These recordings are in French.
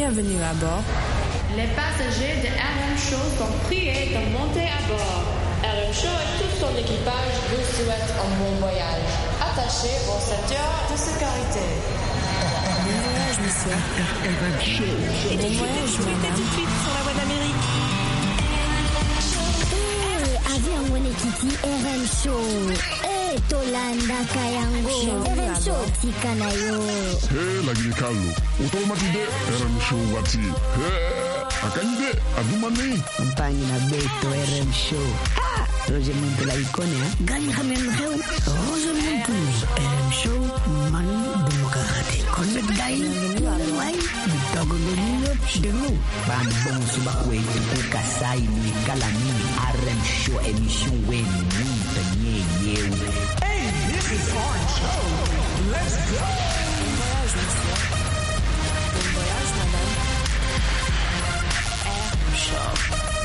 Bienvenue à bord. Les passagers de RM Show sont priés de monter à bord. RM Show et tout son équipage vous souhaitent un bon voyage. Attachez vos ceintures de sécurité. Bon voyage, monsieur. RM Show. Bon voyage, madame. Tout de suite sur la voie d'Amérique. Avion Wenekiti RM Show. Tolanda Kayango. RM Show Tikanayo. La Guinée-Callo. Automatique RM Show Wati. Akanyide Adumani. Campagne na Beto RM Show. Roger Monte la icône, Gani Hamen Reu. Roger Monte RM Show. Manu Demokrati. Connet Gaï. Wai. Togo Domino. Demu. Ban bon subakwe. Kasai ni Kalani. RM Show émission Wen. Hey, this is RM Show. Let's go. Bon voyage, monsieur. Bon voyage, madame. RM Show.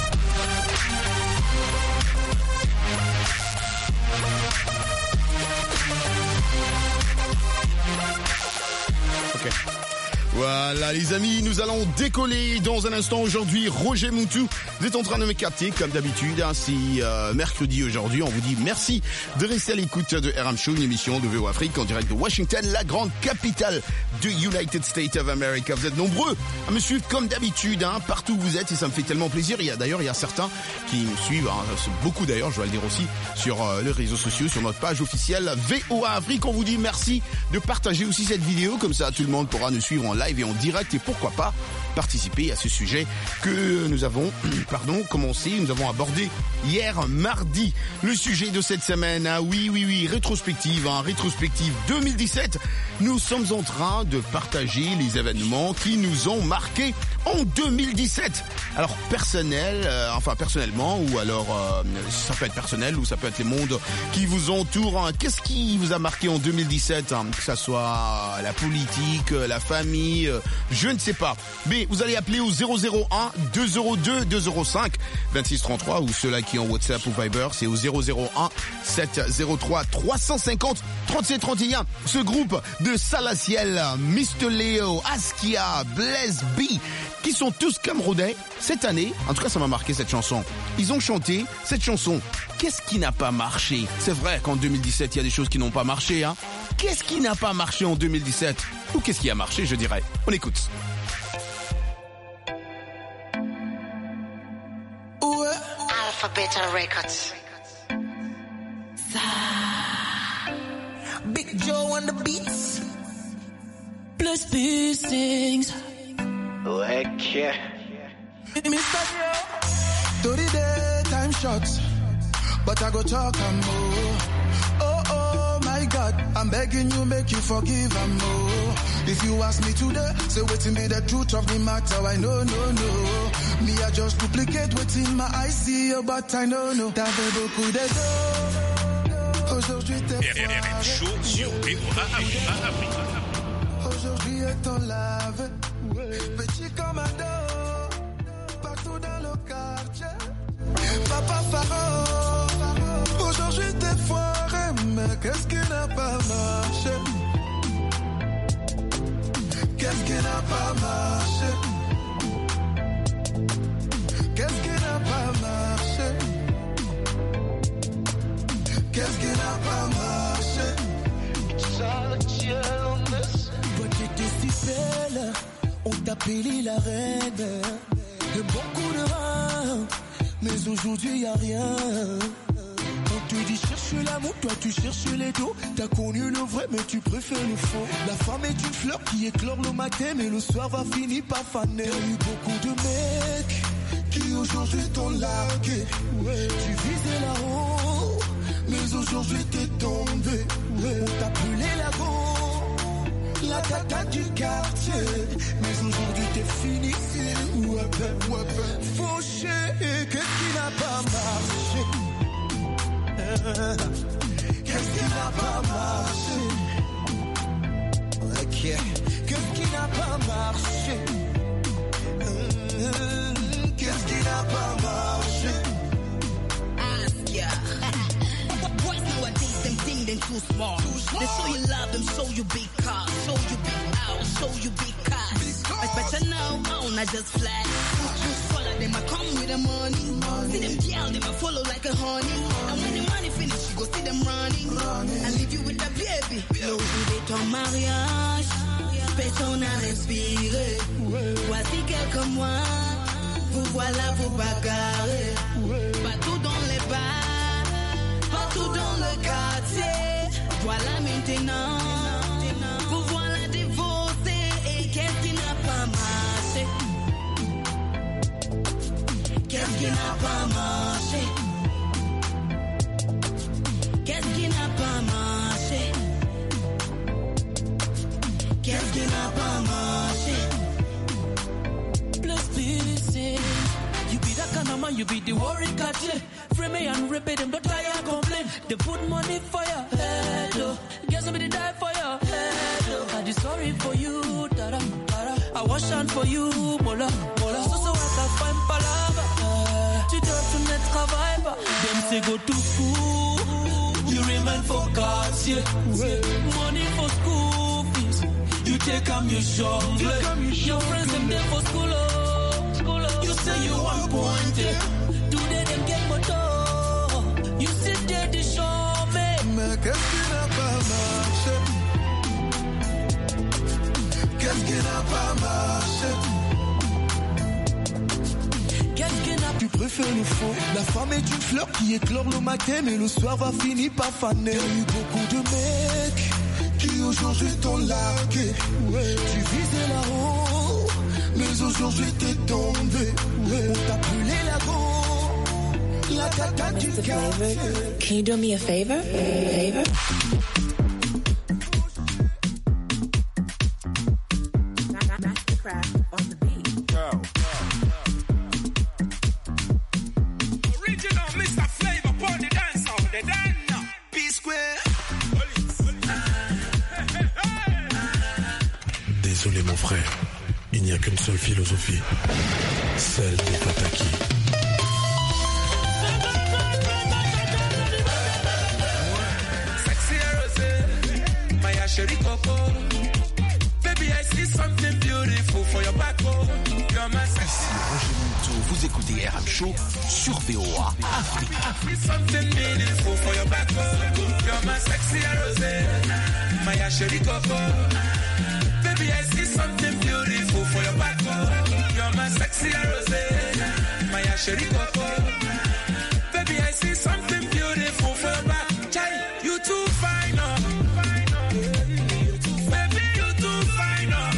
Ok. Voilà les amis, nous allons décoller dans un instant aujourd'hui. Roger Moutou, vous êtes en train de me capter comme d'habitude. C'est mercredi aujourd'hui, on vous dit merci de rester à l'écoute de RM Show, une émission de VO Afrique en direct de Washington, la grande capitale de United States of America. Vous êtes nombreux à me suivre comme d'habitude, partout où vous êtes, et ça me fait tellement plaisir. Il y a certains qui me suivent, beaucoup d'ailleurs, je dois le dire aussi, sur les réseaux sociaux, sur notre page officielle VOA Afrique. On vous dit merci de partager aussi cette vidéo, comme ça tout le monde pourra nous suivre en live et en direct, et pourquoi pas participer à ce sujet que nous avons commencé, nous avons abordé hier mardi. Le sujet de cette semaine, oui, rétrospective 2017. Nous sommes en train de partager les événements qui nous ont marqués en 2017. Alors personnellement, ou alors ça peut être personnel, ou ça peut être les mondes qui vous entourent. Qu'est-ce qui vous a marqué en 2017, que ça soit la politique, la famille, je ne sais pas. Mais vous allez appeler au 001 202 205 2633, ou ceux-là qui ont WhatsApp ou Viber, c'est au 001 703 350 37 31. Ce groupe de Salaciel, Mr. Léo, Askia, Blaise B, qui sont tous camerounais cette année. En tout cas, ça m'a marqué cette chanson. Ils ont chanté cette chanson. Qu'est-ce qui n'a pas marché? C'est vrai qu'en 2017, il y a des choses qui n'ont pas marché, Qu'est-ce qui n'a pas marché en 2017? Ou qu'est-ce qui a marché, je dirais? On écoute. Alphabet Records. Big Joe on the beats. Plus piercings. Okay. Mr. Joe. 30 day time shots. But I go talk and more. Oh my God. I'm begging you, make you forgive and more. If you ask me today, say waiting be the truth of the matter. I know, no. Me, I just duplicate waiting my eyes see you, but I know. T'avais beaucoup de dos. Aujourd'hui t'es RM Show sur VOA Afrique. Aujourd'hui est en lave. Petit commando. Partout dans le quartier. Papa Pharaon. Aujourd'hui t'es foiré. Mais qu'est-ce qui n'a pas marché? Qu'est-ce qui n'a pas marché? Qu'est-ce qui n'a pas marché? Qu'est-ce qui n'a pas marché? Toi t'étais si belle, on t'appelait la reine. Et beaucoup de reins, mais aujourd'hui y'a rien. On te dit cherche l'amour, toi tu cherches les dos. T'as connu le vrai mais tu préfères le faux. La femme est une fleur qui éclore le matin mais le soir va finir par faner. T'as eu beaucoup de mecs qui aujourd'hui t'ont largué. Tu visais là-haut mais aujourd'hui t'es tombé. On t'appelait la go, la tata du quartier. Mais aujourd'hui t'es fini. Fauché, qu'est-ce qui n'a pas marché? Qu'est-ce qui n'a pas marché? Ok. Qu'est-ce qui n'a pas marché? Qu'est-ce qui n'a pas marché? Askia. Boys nowadays, them think they too smart. They show you love them, show you big cars, show you big house, show you big cars. It's better now. I just flash. Follow them, I come with the money. See them girl, them I follow like a honey. And when the money finish, you go see them running. I leave you with the baby. L'aujourd'hui de ton mariage, personne n'a respiré. Voici quelques mois, vous voilà, vous bagarrez. Partout dans les bars, partout dans le quartier. Voilà maintenant, vous voilà divorcé. Et qu'est-ce qui n'a pas marché? Qu'est-ce qui n'a pas marché? Qu'est-ce qui n'a pas marché? Qu'est-ce qui n'a pas marché? Let's be sincere. You be that kind of man, you be the worry catcher. Free me and rip it, them don't try and complain. They put money for your head, oh. Guess somebody die for your head, oh. I be sorry for you, dada, dada. I wash hand for you, mola, mola. So I can find palava. Tu dois tout net travail, them say go to school. You remain for cards, yeah. Money for school fees. You take them, you jungle. Your friends, them there for school, oh. You say you want point, yeah. Today them get moto. You sit there, they show me. Mais qu'est-ce qui n'a pas marché? Qu'est-ce qui n'a pas marché? Qu'est-ce qui n'a Tu préfères le faux. La femme est une fleur qui éclore le matin, mais le soir va finir par faner. Il y a eu beaucoup de mecs qui aujourd'hui t'ont largué. Tu visais là-haut, mais aujourd'hui t'es tombé. On t'a brûlé la go, la tata du café. Can you do me a favor? Mastercraft on the beat. Original Mr. Flavor upon the dance hall, the dance. P-Square. Désolé mon frère, il n'y a qu'une seule philosophie, celle des Fataki. Sexy Rosé, my chérie Coco. Baby, I see something beautiful for your back. You're my sexy. Vous écoutez RM Show sur VOA Afrique. I see something meaningful for your back. You're my sexy Rosé, my chérie Coco. Baby, I see something beautiful for your back. You're my sexy Rosé, my chérie Coco. Baby, I see something beautiful for your back. Chai, you too fine, oh. Baby, you too fine, oh.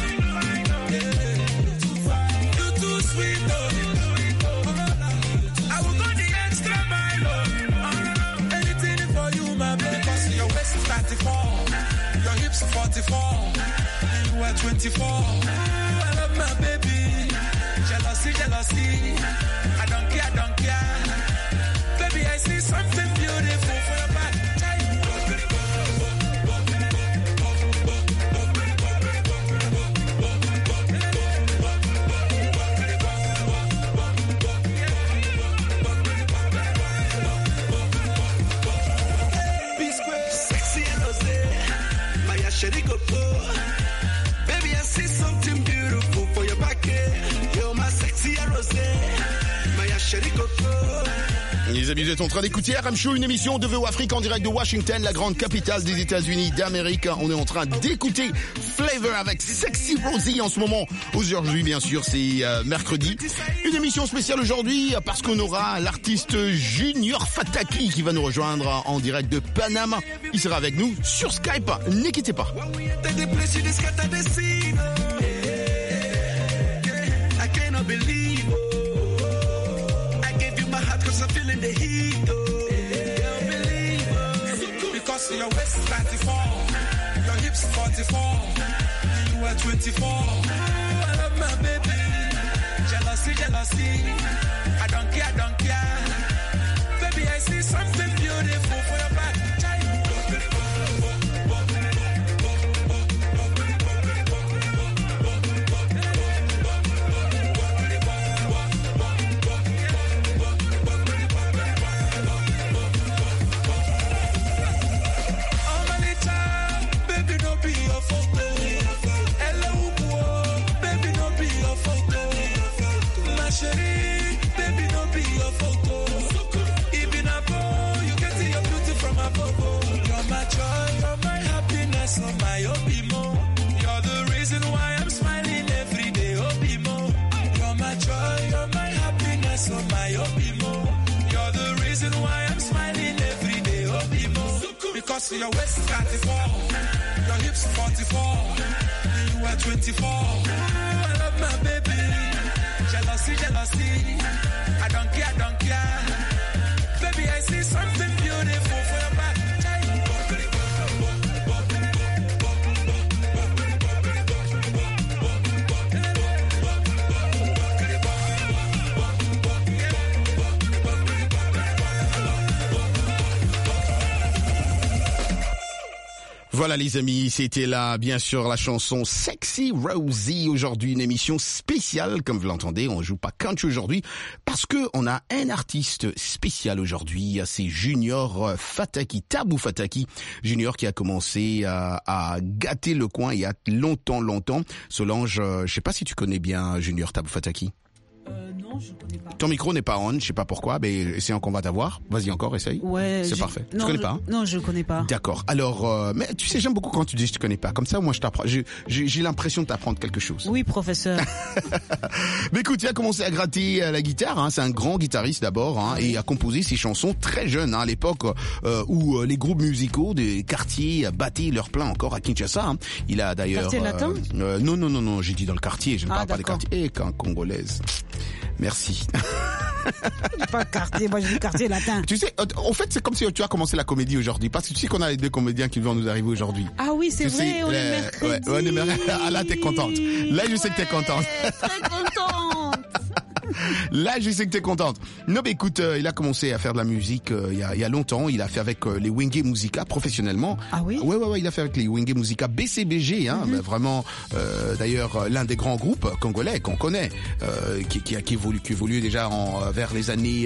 You too sweet, oh. I will go the extra mile, oh. Anything for you, my baby. Because your waist is 34, your hips are 44. You are 24. I love my baby. Jealousy, jealousy. I don't care. Baby, I see something beautiful for your back. Sexy and rosé, my chérie Coco. Baby, I see something beautiful for your back. You're my sexy and rosé, my chérie Coco. Les amis, vous êtes en train d'écouter RM Show, une émission de VO Afrique en direct de Washington, la grande capitale des États-Unis d'Amérique. On est en train d'écouter Flavor avec Sexy Rosie en ce moment. Aujourd'hui, bien sûr, c'est mercredi. Une émission spéciale aujourd'hui parce qu'on aura l'artiste Junior Fataki qui va nous rejoindre en direct de Panama. Il sera avec nous sur Skype. Ne quittez pas. Cause I'm feeling the heat, oh. Can't believe it. Because your waist is 94, your hips 44, you are 24. I love my baby. Jealousy, jealousy. I don't care. Baby, I see something beautiful for your back. Baby, no be your photo. So your waist 34, your hips 44, you are 24. I love my baby. Jealousy, jealousy. I don't care. Baby, I see something beautiful for your back. Voilà les amis, c'était là bien sûr la chanson Sexy Rosie. Aujourd'hui une émission spéciale, comme vous l'entendez, on joue pas country aujourd'hui parce que on a un artiste spécial aujourd'hui, c'est Junior Fataki, Tabou Fataki, Junior qui a commencé à gâter le coin il y a longtemps. Solange, je sais pas si tu connais bien Junior Tabou Fataki. Non, je connais pas. Ton micro n'est pas on, je sais pas pourquoi, mais essayons qu'on va t'avoir. Vas-y encore, essaye. Ouais. C'est parfait. Non, tu connais pas? Non, je connais pas. D'accord. Alors, mais tu sais, j'aime beaucoup quand tu dis que tu connais pas. Comme ça, moi, je t'apprends. J'ai l'impression de t'apprendre quelque chose. Oui, professeur. Mais écoute, il a commencé à gratter la guitare. Hein. C'est un grand guitariste d'abord, hein, et a composé ses chansons très jeune, hein, à l'époque où les groupes musicaux des quartiers battaient leur plein encore à Kinshasa. Hein. Il a d'ailleurs. Quartier latin? Non. J'ai dit dans le quartier. Je ne parle pas des quartiers. Et quand congolaise. Merci. Pas quartier, moi je dis quartier latin. Tu sais, en fait, c'est comme si tu as commencé la comédie aujourd'hui, parce que tu sais qu'on a les deux comédiens qui vont nous arriver aujourd'hui. Ah oui, c'est vrai, on est mercredi. Ouais, on est mercredi. Ah là, t'es contente. Là, je sais que t'es contente. Très contente. Là, je sais que t'es contente. Non, mais écoute, il a commencé à faire de la musique il y a longtemps. Il a fait avec les Wenge Musica professionnellement. Ah oui? Ouais, il a fait avec les Wenge Musica BCBG, hein, vraiment. D'ailleurs, l'un des grands groupes congolais qu'on connaît, qui évolue déjà vers les années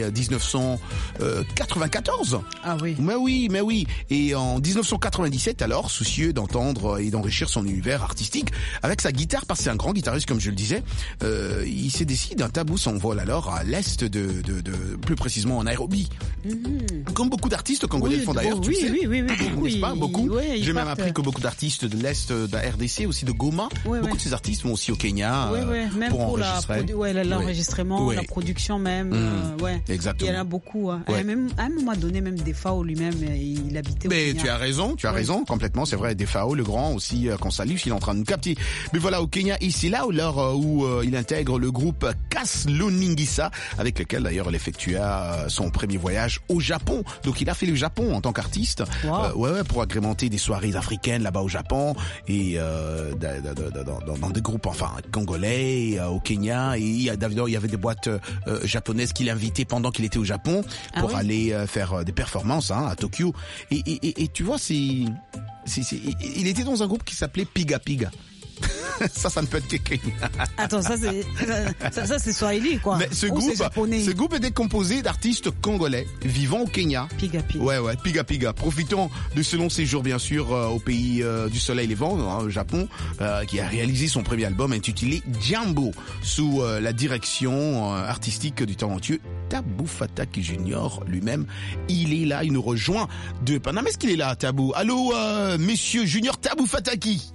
1994. Ah oui. Mais oui. Et en 1997, alors, soucieux d'entendre et d'enrichir son univers artistique avec sa guitare, parce que c'est un grand guitariste, comme je le disais, il s'est décidé d'un Tabou s'envole alors à l'est de plus précisément en Nairobi. Comme beaucoup d'artistes congolais le font d'ailleurs, tu sais. Oui, beaucoup. N'est-ce pas? Beaucoup. Ouais, j'ai même appris que beaucoup d'artistes de l'est de la RDC, aussi de Goma, beaucoup de ces artistes vont aussi au Kenya même pour enregistrer. L'enregistrement, la production même. Exactement. Il y en a beaucoup. Hein. Même, à un moment donné, même Defao lui-même, il habitait au Kenya. Tu as raison, complètement, c'est vrai. Defao, le grand aussi, qu'on salue, il est en train de nous capter. Mais voilà, au Kenya, ici là, où il intègre le groupe Kasloningisa, avec lequel d'ailleurs il effectua son premier voyage au Japon. Donc il a fait le Japon en tant qu'artiste, pour agrémenter des soirées africaines là-bas au Japon et dans des groupes congolais, au Kenya. Et il y avait des boîtes japonaises qu'il invitait pendant qu'il était au Japon pour aller faire des performances à Tokyo. Et tu vois, il était dans un groupe qui s'appelait Piga Piga. ça ne peut être que Kenya. Attends, ça c'est Swahili, quoi. Mais ce groupe était composé d'artistes congolais vivant au Kenya. Piga Piga. Ouais, Piga Piga. Profitant de ce long séjour, bien sûr, au pays du soleil levant, au Japon, qui a réalisé son premier album intitulé Jambo, sous la direction artistique du talentueux Tabou Fataki Junior lui-même. Il est là, il nous rejoint de Panama. Est-ce qu'il est là, Tabou? Allô, monsieur Junior Tabou Fataki?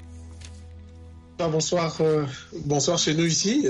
Bonsoir chez nous ici.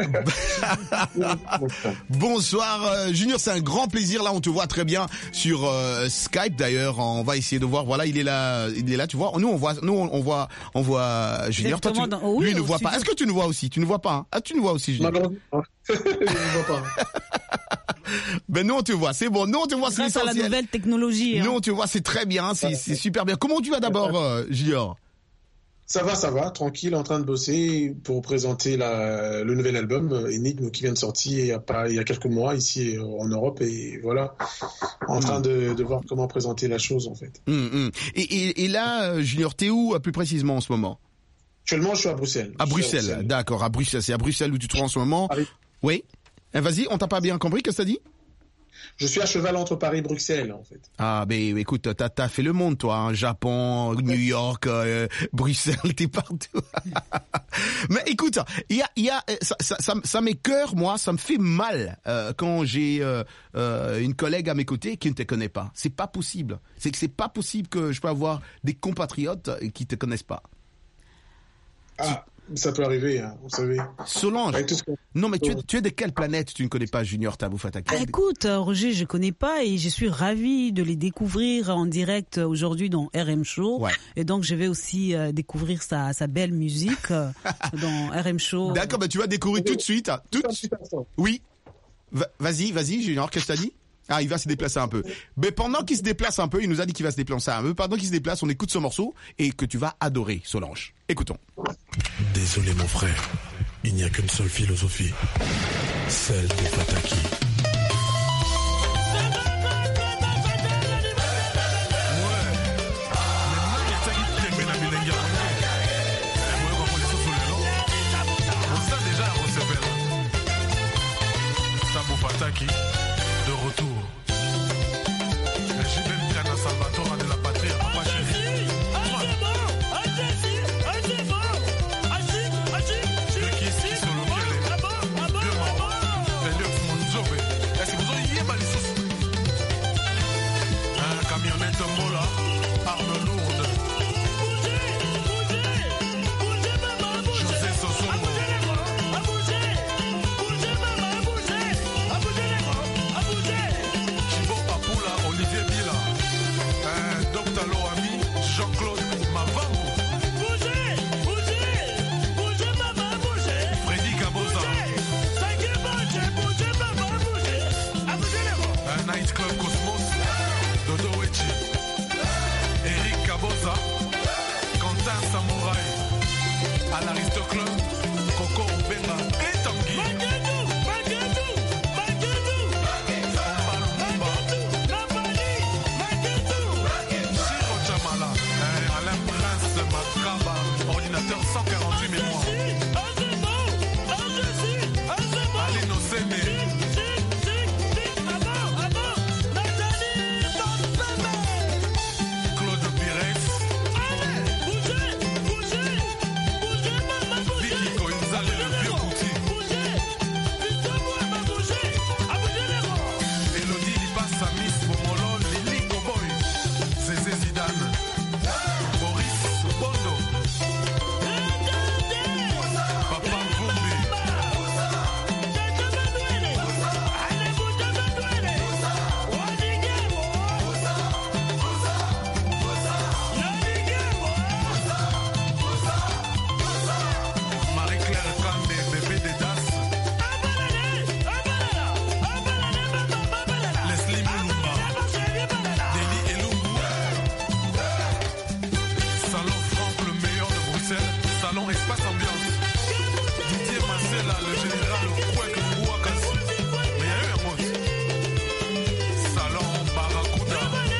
Bonsoir Junior, c'est un grand plaisir. Là, on te voit très bien sur Skype. D'ailleurs, on va essayer de voir. Voilà, il est là, tu vois. Nous, on voit Junior. Toi, lui, il ne voit pas. Est-ce que tu nous vois aussi? Tu ne vois pas, hein? Ah, tu nous vois aussi, Junior? Non, je ne vois pas. Ben nous on te voit, c'est bon. Nous on te voit, c'est l'essentiel. Grâce à la nouvelle technologie. Nous on te voit, c'est très bien, c'est super bien. Comment tu vas d'abord, Junior? Ça va, tranquille, en train de bosser pour présenter le nouvel album Énigme qui vient de sortir il y a quelques mois ici en Europe, et voilà, en train de voir comment présenter la chose en fait. Et là, Junior, t'es où plus précisément en ce moment? Actuellement, je suis à Bruxelles. À Bruxelles, d'accord, à Bruxelles. C'est à Bruxelles où tu te trouves en ce moment? Oui. Vas-y, on t'a pas bien compris, qu'est-ce que t'as dit? Je suis à cheval entre Paris et Bruxelles, en fait. Ah, ben écoute, t'as fait le monde, toi, hein, Japon, New York, Bruxelles, t'es partout. Mais écoute, ça m'écoeure, moi, ça me fait mal quand j'ai une collègue à mes côtés qui ne te connaît pas. C'est pas possible. C'est pas possible que je peux avoir des compatriotes qui te connaissent pas. Ça peut arriver, hein, vous savez. Solange. Non, mais tu es de quelle planète tu ne connais pas Junior Tabou Fataki? Écoute, Roger, je connais pas et je suis ravie de les découvrir en direct aujourd'hui dans RM Show. Ouais. Et donc, je vais aussi découvrir sa belle musique dans RM Show. D'accord, bah tu vas découvrir tout de suite. Oui. Vas-y, Junior, qu'est-ce que t'as dit? Ah, il va se déplacer un peu. Mais pendant qu'il se déplace un peu, il nous a dit qu'il va se déplacer un peu. Pendant qu'il se déplace, on écoute ce morceau et que tu vas adorer, Solange. Écoutons. Désolé mon frère, il n'y a qu'une seule philosophie, celle des Fataki. Fataki, de retour. Salvatore de la patrie, papa chéri. Camionnette Mola, arme lourde. José Sosongo. Chibo Papula, Olivier Bila. Dr. Loami, Jean-Claude Mavambo. Freddy Gaboza. Night Club Cosmos. Dodo Wechi. Eric Gaboza. Quentin Samouraï. À l'Aristo Club. Coco Benga et Tanguy. Ordinateur 148 mémoires. Aline Osene. Claude Pires. Vicky Coinzal et le vieux Kouti. Elodie Libassa, Miss Bomolo, Lili Koboy. Zézé Zidane. Boris Bondo. Marie-Claire Kandé, bébé des Das. Leslie Moulumba. Denis Elungu. Salon Franck, le meilleur de Bruxelles. Salon Espace Ambiance. Didier Marcella, le général Kwek Bouakassi. Mais il y a eu un mot. Salon Barracuda.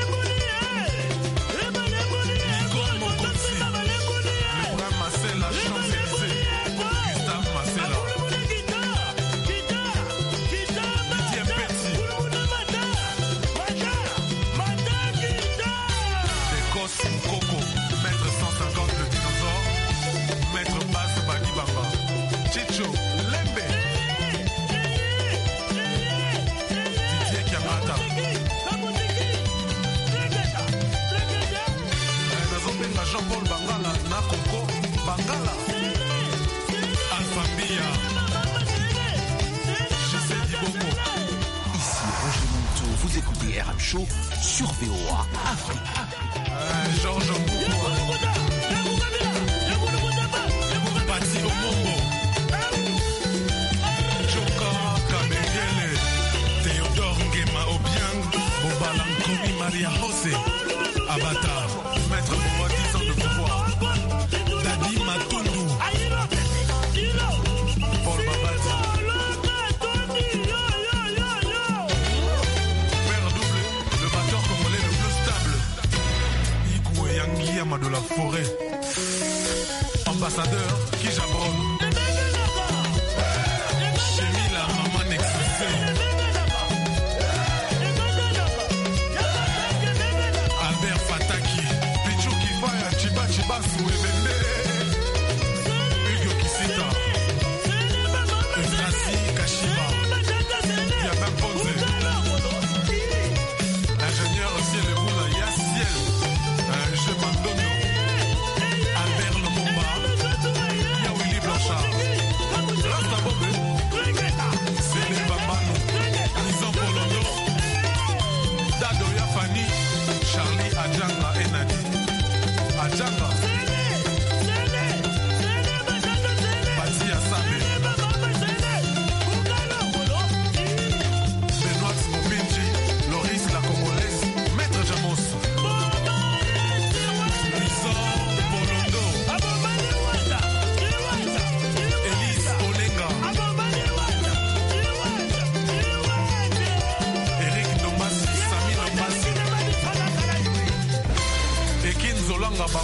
Nicole Mokonsi. Le bras Marcella, Champs-Élysées. Gustave Marcella. Didier Petit. Écosse Coco. Maître 150 le dinosaure. Maître Basse Badi Bamba. Chicho Lembe. Didier Kiamata. Nazobenga Jean-Paul Bangala. Nakoko Bangala. Alpha Mbia. José Diboko. Ici Roger Monteau, vous écoutez RM Show sur VOA Afrique. Georges Mbouko. Pati Omombo. Joka Kabengele. Théodore Ngema Obiang. Bobalankomi Maria José. Avatar. Maître Bobo 10 ans de pouvoir. Dadi Matundu. Paul Babati. Père double. Le batteur congolais le plus stable. Ikoué Yangiama de la forêt. Ambassadeur qui jabronne. Chémi la maman excisée. Albert Fataki. Pichou Kifaya Chiba Chiba Souebende. Hugo Kisita. Evrasi Kashiba. Yabin Ponze. Ingénieur ciel et boula Yassiel. Je m'abandonne. Albert Lomomba. Yawili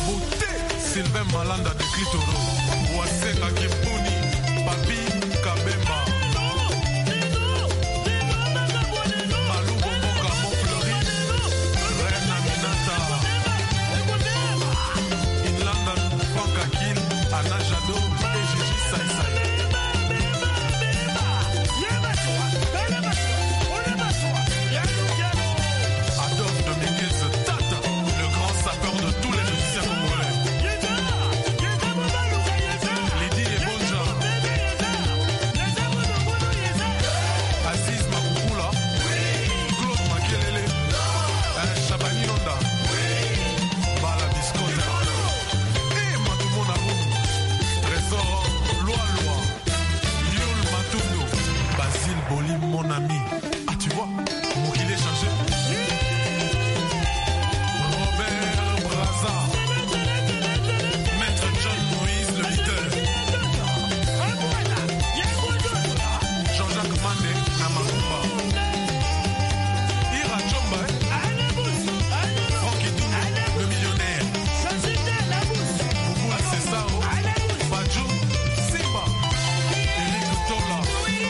beauté. Sylvain Malanda de Clitoro. Wasenga Kimpuni. Papi Kabemba. Malou Bomboka Montfleury. Reine Aminata. In London, Franck Akil, Anna Jadot et Gigi Saïsaï. Adolphe Dominguez Tata, le grand sapeur de tous les musiciens congolais. Lydie et Bonja. Aziz Makoukoula. Claude Makelele. Chabani Londa. Bala Biscotte. Et Matoumona Roux. Trésor, Loi. Yul Matouno. Basile Bolim, mon ami. Ah, tu vois, mon qu'il est changé. Robert Braza. Maître John Moïse, le leader. Jean-Jacques Mandé, Namakumba. Ira Chomba. Francky Doumé, le millionnaire. Boubou Accessao. Badjou, Simba. Eric Tola.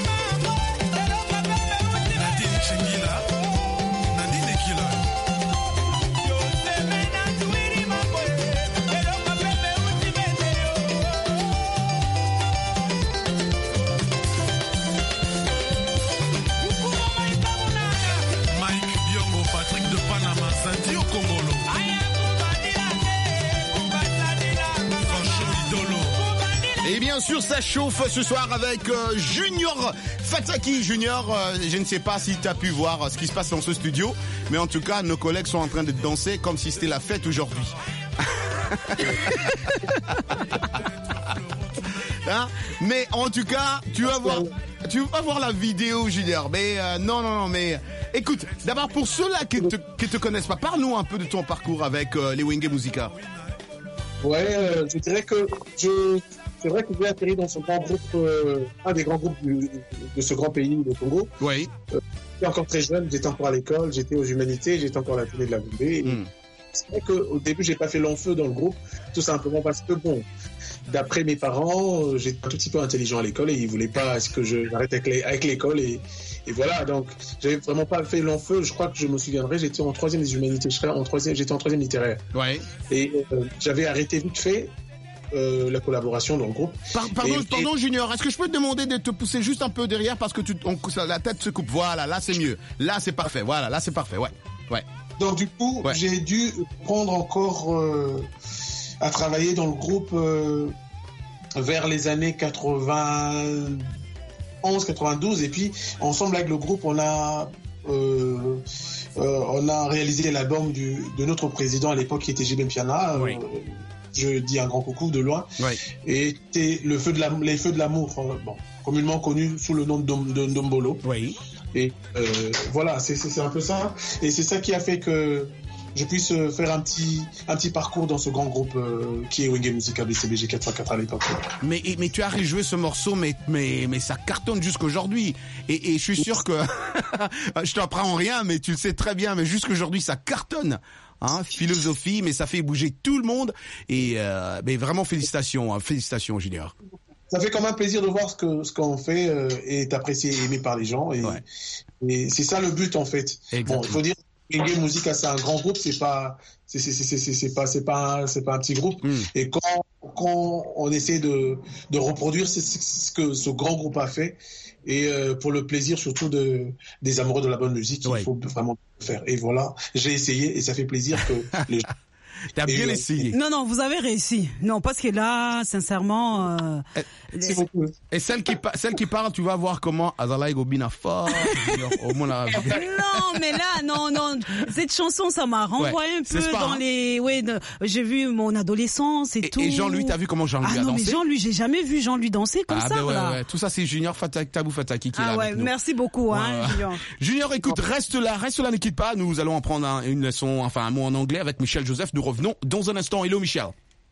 Nadine Chingila. Nadine Ekila. Mike Biongo, Patrick de Panama, Sadio Kongolo. Franchot Idolo. Et bien sûr, ça chauffe ce soir avec Junior Fataki. Junior, je ne sais pas si tu as pu voir ce qui se passe dans ce studio, mais en tout cas, nos collègues sont en train de danser comme si c'était la fête aujourd'hui. Hein? Mais en tout cas, tu vas voir la vidéo, Junior. Mais non, mais écoute, d'abord pour ceux-là qui te connaissent pas, parle-nous un peu de ton parcours avec les Wenge Musica. Ouais, je dirais que c'est vrai que j'ai atterri dans ce grand groupe, un des grands groupes de ce grand pays, le Congo. Oui. J'étais encore très jeune, j'étais encore à l'école, j'étais aux humanités, j'étais encore à la télé de la Bombée. C'est vrai qu'au début, j'ai pas fait long feu dans le groupe, tout simplement parce que bon, d'après mes parents, j'étais un tout petit peu intelligent à l'école et ils voulaient pas que j'arrête avec l'école et voilà. Donc, j'avais vraiment pas fait long feu. Je crois que je me souviendrai, j'étais en troisième des humanités, j'étais en troisième littéraire. Ouais. Et j'avais arrêté vite fait. La collaboration dans le groupe. Pardon, Junior, est-ce que je peux te demander de te pousser juste un peu derrière parce que la tête se coupe. Voilà, là c'est mieux. Là c'est parfait. Voilà, là c'est parfait. Ouais. Donc du coup, j'ai dû prendre encore à travailler dans le groupe vers les années 91, 92 et puis ensemble avec le groupe on a réalisé l'album de notre président à l'époque qui était J.B. Mpiana. Je dis un grand coucou de loin. Et c'était les feux de l'amour, communément connu sous le nom de Ndombolo. Et voilà, c'est un peu ça. Et c'est ça qui a fait que je puisse faire un petit parcours dans ce grand groupe qui est Wenge Musica BCBG 404 à l'époque. Mais tu as rejoué ce morceau, mais ça cartonne jusqu'aujourd'hui. Et je suis sûr que je t'apprends rien, mais tu le sais très bien. Mais jusqu'aujourd'hui, ça cartonne. Hein, philosophie, mais ça fait bouger tout le monde. Et mais vraiment félicitations, Junior. Ça fait quand même plaisir de voir ce qu'on fait est apprécié et aimé par les gens. Et c'est ça le but en fait. Bon, il faut dire. Wenge Musica, c'est un grand groupe, c'est pas un petit groupe. Et quand on essaie de reproduire ce que ce grand groupe a fait, et pour le plaisir surtout des amoureux de la bonne musique, il faut vraiment le faire. Et voilà, j'ai essayé et ça fait plaisir que les gens. T'as bien essayé. Non, vous avez réussi. Non, parce que là, sincèrement. Et celle qui parle, tu vas voir comment Azalaï Gobina fort. Non, mais là, non. Cette chanson, ça m'a renvoyé un peu dans les. J'ai vu mon adolescence et tout. Et Jean-Louis, t'as vu comment Jean-Louis a dansé? Non, mais Jean-Louis, j'ai jamais vu Jean-Louis danser comme ça. Ouais. Tout ça, c'est Junior Tabou Fataki qui est là. Avec nous. Merci beaucoup, Junior. Junior, écoute, reste là, ne quitte pas. Nous allons en prendre une leçon, enfin un mot en anglais avec Michel Joseph. Nous revenons dans un instant. Hello Michel.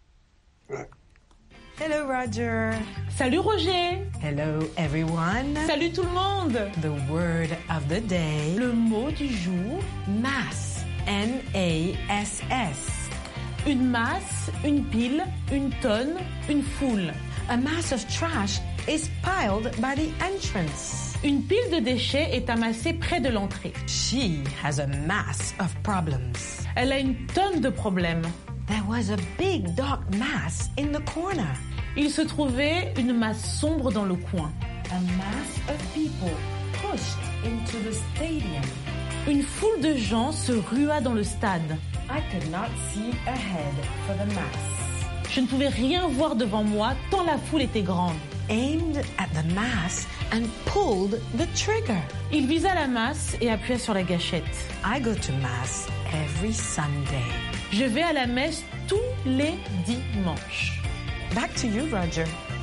Hello Roger. Salut Roger. Hello everyone. Salut tout le monde. The word of the day. Le mot du jour. Mass. M-A-S-S. Une masse, une pile, une tonne, une foule. A mass of trash is piled by the entrance. Une pile de déchets est amassée près de l'entrée. She has a mass of problems. Elle a une tonne de problèmes. There was a big dark mass in the corner. Il se trouvait une masse sombre dans le coin. A mass of people pushed into the stadium. Une foule de gens se rua dans le stade. I could not see ahead for the mass. Je ne pouvais rien voir devant moi tant la foule était grande. Aimed at the mass and pulled the trigger. Il visa la masse et appuya sur la gâchette. I go to mass every Sunday. Je vais à la messe tous les dimanches. Back to you, Roger.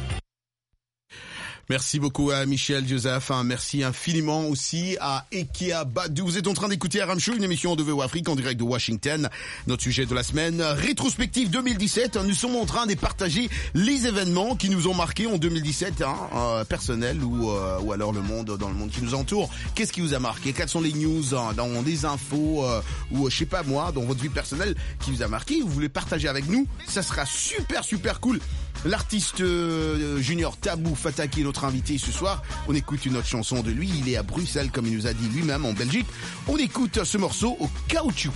Merci beaucoup à Michel Joseph, merci infiniment aussi à Ekia Badou. Vous êtes en train d'écouter RM Show, une émission de VO Afrique en direct de Washington. Notre sujet de la semaine, rétrospective 2017. Nous sommes en train de partager les événements qui nous ont marqués en 2017, personnels ou alors dans le monde qui nous entoure. Qu'est-ce qui vous a marqué? Quelles sont les news dans des infos ou je sais pas moi, dans votre vie personnelle qui vous a marqué? Vous voulez partager avec nous? Ça sera super cool. L'artiste junior Tabou Fataki est notre invité ce soir. On écoute une autre chanson de lui. Il est à Bruxelles, comme il nous a dit lui-même, en Belgique. On écoute ce morceau au caoutchouc.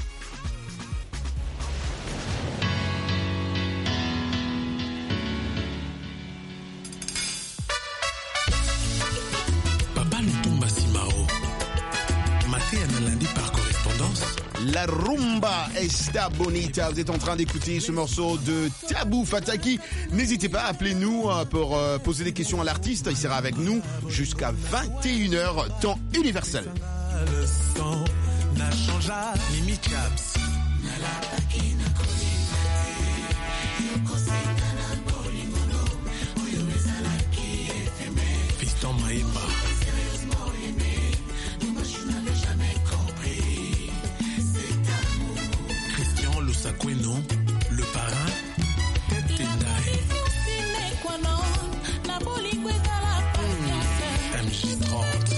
Papa Lutumba Simao. Maté à lundi par correspondance. La rumba está bonita. Vous êtes en train d'écouter ce morceau de Tabou Fataki. N'hésitez pas, appelez-nous pour poser des questions à l'artiste. Il sera avec nous jusqu'à 21h, temps universel. Le son n'a changé, Mimi Chaps. Fiston Maïba. Sakweno, le parrain, Tendai. MJ30.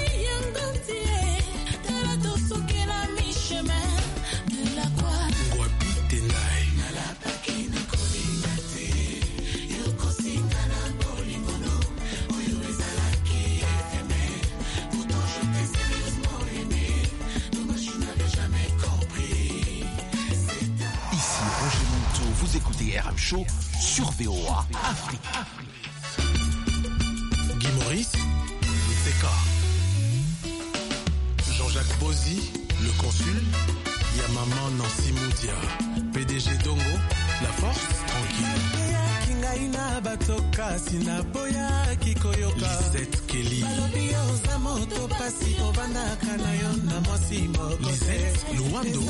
Ngwabi Tendai. Vous écoutez RM Show sur VOA Afrique. Guy Maurice, TK. Jean-Jacques Bozy, le consul. Yamaman Nancy Moudia, PDG Dongo, la force tranquille. Lisette Kelly. Lisette Luando.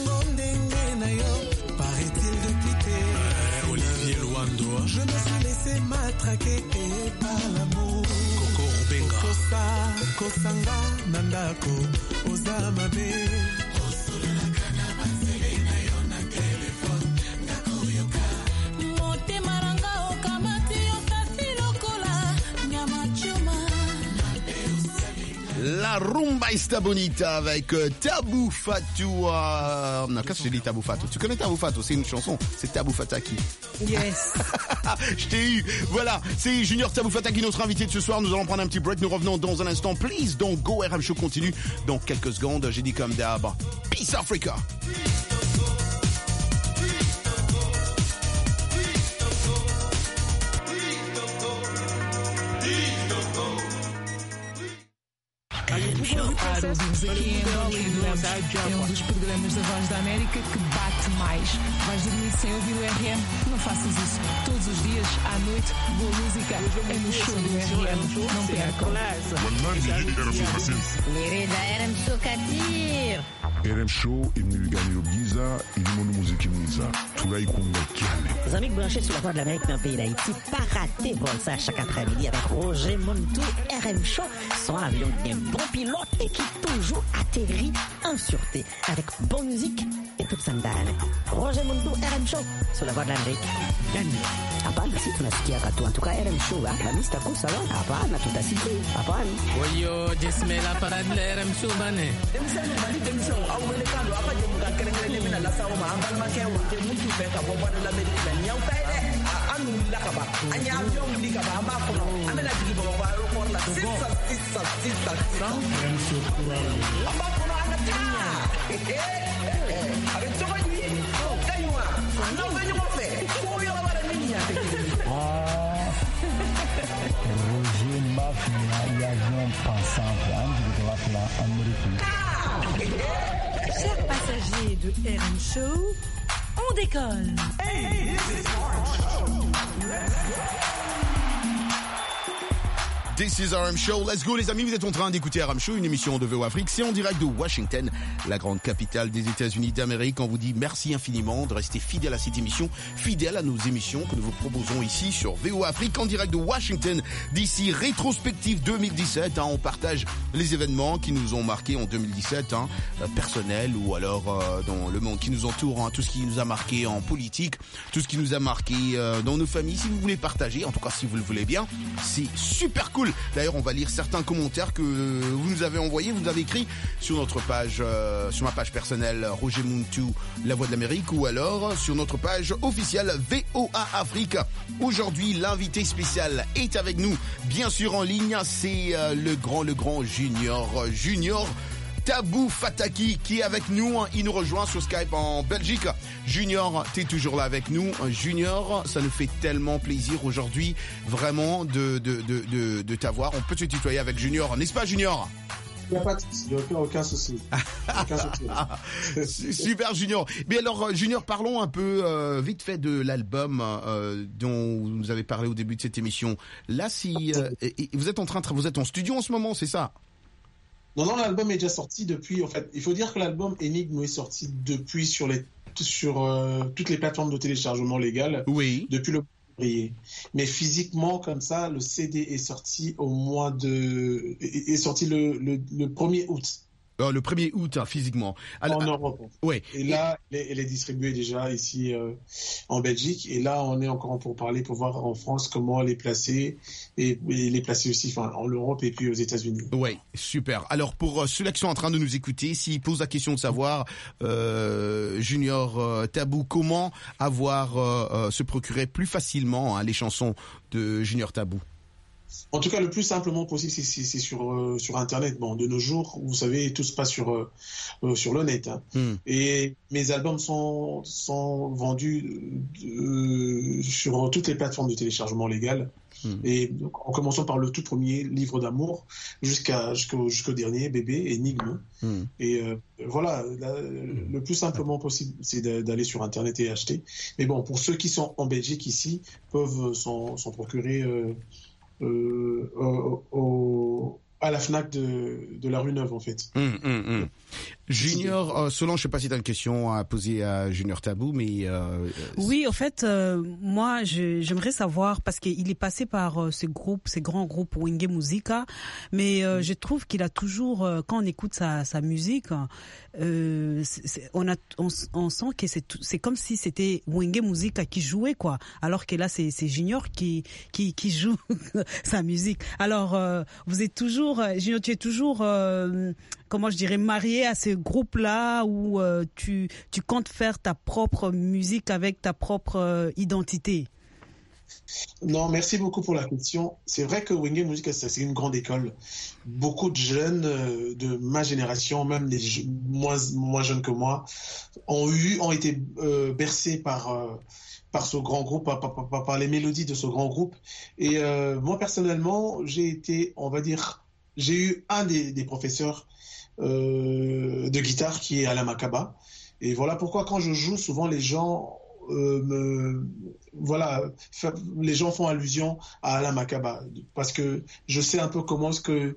Paraît-il depuis Olivier Luando. Je me suis laissé matraquer par l'amour. Coco Rubenga. Kosa, Kosanga, Nandako, Ozamabe. La rumba está bonita avec Tabou Fatou. Non, qu'est-ce que je dis Tabou Fatou? Tu connais Tabou Fatou? C'est une chanson, c'est Tabou Fataki. Yes. Je t'ai eu. Voilà, c'est Junior Tabou Fataki, notre invité de ce soir. Nous allons prendre un petit break. Nous revenons dans un instant. Please don't go. RM Show continue dans quelques secondes. J'ai dit comme d'hab. Peace Africa. Ouvimos aqui em Angola e vamos. É um dos programas da Voz da América que bate mais. Vais dormir sem ouvir o RM? Não faças isso. Todos os dias, à noite, boa música é no show do RM. Não percam. Lirida RM Show Katir. RM Show imnigani Giza ilimono muziki mwiza tulaikunga kiane. Les amis branchés sur la voix de l'Amérique dans le pays d'Haïti, pas rater bon ça chaque après-midi avec Roger Montou, RM Show, son avion bien bon pilote et qui toujours atterrit en sûreté avec bonne musique et toute sandale. Roger Montou, RM Show, sur la voix de l'Amérique. Hapana, si tunasikia katu. En tout cas, RM Show, la mista kusa lo. Hapana, tutasikia. Hapana. Wayo, jismela parade la RM Show bane. Roger Mafia, l'avion pensant Chers passagers de RM Show, on décolle. This is RM Show. Let's go les amis, vous êtes en train d'écouter RM Show, une émission de VO Afrique. C'est en direct de Washington, la grande capitale des États-Unis d'Amérique. On vous dit merci infiniment de rester fidèle à cette émission, fidèle à nos émissions que nous vous proposons ici sur VO Afrique en direct de Washington. D'ici rétrospective 2017, on partage les événements qui nous ont marqués en 2017, personnels ou alors dans le monde qui nous entoure, tout ce qui nous a marqué en politique, tout ce qui nous a marqué dans nos familles. Si vous voulez partager, en tout cas si vous le voulez bien, c'est super cool. D'ailleurs, on va lire certains commentaires que vous nous avez envoyés. Vous nous avez écrit sur notre page, sur ma page personnelle Roger Muntu, La Voix de l'Amérique, ou alors sur notre page officielle VOA Afrique. Aujourd'hui, l'invité spécial est avec nous, bien sûr en ligne. C'est le grand Junior Tabou Fataki qui est avec nous. Il nous rejoint sur Skype en Belgique. Junior, t'es toujours là avec nous. Junior, ça nous fait tellement plaisir aujourd'hui, vraiment de t'avoir. On peut te tutoyer avec Junior, n'est-ce pas Junior? Il n'y a pas de souci, aucun souci. Super Junior. Mais alors Junior, parlons un peu vite fait de l'album dont vous nous avez parlé au début de cette émission. Là, si vous êtes en studio en ce moment, c'est ça? Non, l'album est déjà sorti depuis. En fait, il faut dire que l'album Énigme est sorti depuis sur toutes les plateformes de téléchargement légales. Oui. Depuis le février. Mais physiquement, comme ça, le CD est sorti est sorti le 1er août. Le 1er août, physiquement. En Europe. Ouais. Et là, elle est distribuée déjà ici en Belgique. Et là, on est encore pour parler, pour voir en France comment les placer. Et les placer aussi en Europe et puis aux États-Unis. Ouais, super. Alors, pour ceux qui sont en train de nous écouter, s'ils posent la question de savoir, Junior Tabou, comment se procurer plus facilement les chansons de Junior Tabou? En tout cas, le plus simplement possible, c'est sur Internet. Bon, de nos jours, vous savez, tout se passe sur le net. Et mes albums sont vendus sur toutes les plateformes de téléchargement légal. Et donc, en commençant par le tout premier, Livre d'amour, jusqu'au dernier, Bébé, Énigme. Et voilà, le plus simplement possible, c'est d'aller sur Internet et acheter. Mais bon, pour ceux qui sont en Belgique ici, peuvent s'en procurer à la FNAC de la rue Neuve, en fait. Junior, Solange, je sais pas si tu as une question à poser à Junior Tabou, mais... Oui, en fait, moi, j'aimerais savoir, parce qu'il est passé par ces grands groupes Wenge Musica, mais je trouve qu'il a toujours, quand on écoute sa musique, on sent que c'est comme si c'était Wenge Musica qui jouait, quoi, alors que là, c'est Junior qui joue sa musique. Alors, vous êtes toujours, Junior, tu es toujours... comment je dirais, marié à ce groupe-là où tu comptes faire ta propre musique avec ta propre identité? Non, merci beaucoup pour la question. C'est vrai que Wenge Musica, c'est une grande école. Beaucoup de jeunes de ma génération, même des moins jeunes que moi, ont été bercés par ce grand groupe, par les mélodies de ce grand groupe. Et moi, personnellement, j'ai eu un des professeurs de guitare qui est Alain Makaba. Et voilà pourquoi quand je joue, souvent les gens les gens font allusion à Alain Makaba, parce que je sais un peu comment est-ce que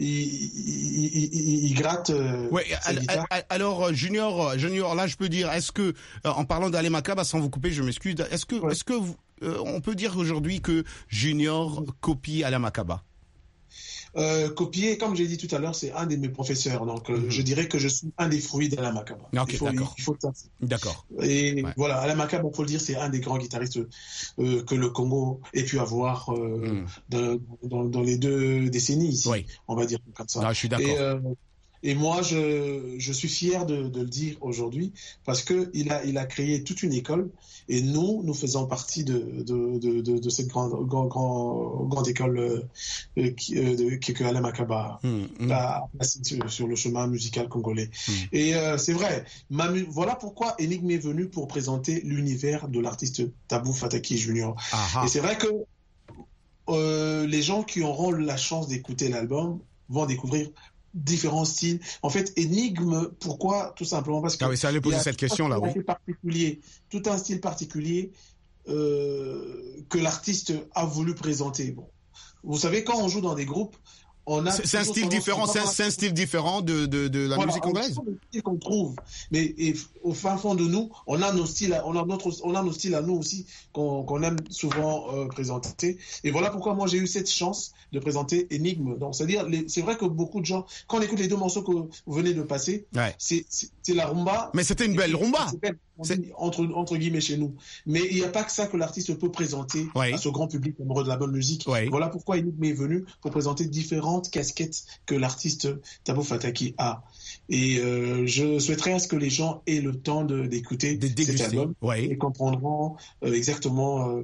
il gratte sa guitare. Alors Junior, là je peux dire, est-ce que en parlant d'Alain Makaba, sans vous couper, je m'excuse, est-ce que on peut dire aujourd'hui que Junior copie Alain Makaba? Copier, comme j'ai dit tout à l'heure, c'est un de mes professeurs. Donc, je dirais que je suis un des fruits d'Alain Makaba. Ok, d'accord. Et voilà, Alain Makaba, on peut le dire, c'est un des grands guitaristes que le Congo ait pu avoir dans les 2 décennies ici. Oui. On va dire comme ça. Non, je suis d'accord. Et moi, je suis fier de le dire aujourd'hui parce que il a créé toute une école et nous faisons partie de cette grande école que Alain Makaba a placée sur le chemin musical congolais. Et c'est vrai. Voilà pourquoi Enigme est venu pour présenter l'univers de l'artiste Tabou Fataki Junior. Et c'est vrai que les gens qui auront la chance d'écouter l'album vont découvrir différents styles. En fait, Enigme, pourquoi? Tout simplement parce que ça allait poser cette question-là, oui. Tout un style particulier que l'artiste a voulu présenter. Bon. Vous savez, quand on joue dans des groupes, c'est un style différent. C'est un style différent de la musique congolaise. C'est le style qu'on trouve, mais au fin fond de nous, on a nos styles, on a nos styles à nous aussi qu'on aime souvent présenter. Et voilà pourquoi moi j'ai eu cette chance de présenter Enigme. Donc c'est-à-dire, c'est vrai que beaucoup de gens, quand on écoute les deux morceaux que vous venez de passer, c'est la rumba. Mais c'était une belle rumba. Entre guillemets chez nous. Mais il n'y a pas que ça que l'artiste peut présenter à ce grand public amoureux de la bonne musique. Voilà pourquoi Enigme est venu pour présenter différentes casquettes que l'artiste Tabou Fataki a. Et je souhaiterais à ce que les gens aient le temps d'écouter cet album et comprendront exactement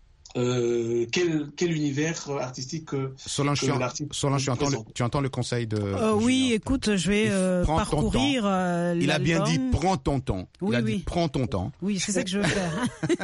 quel univers artistique Solange, tu entends le conseil de oui, écoute, je vais parcourir l'album. Il a bien dit prends ton temps. Prends ton temps. Oui, c'est ça que je veux faire.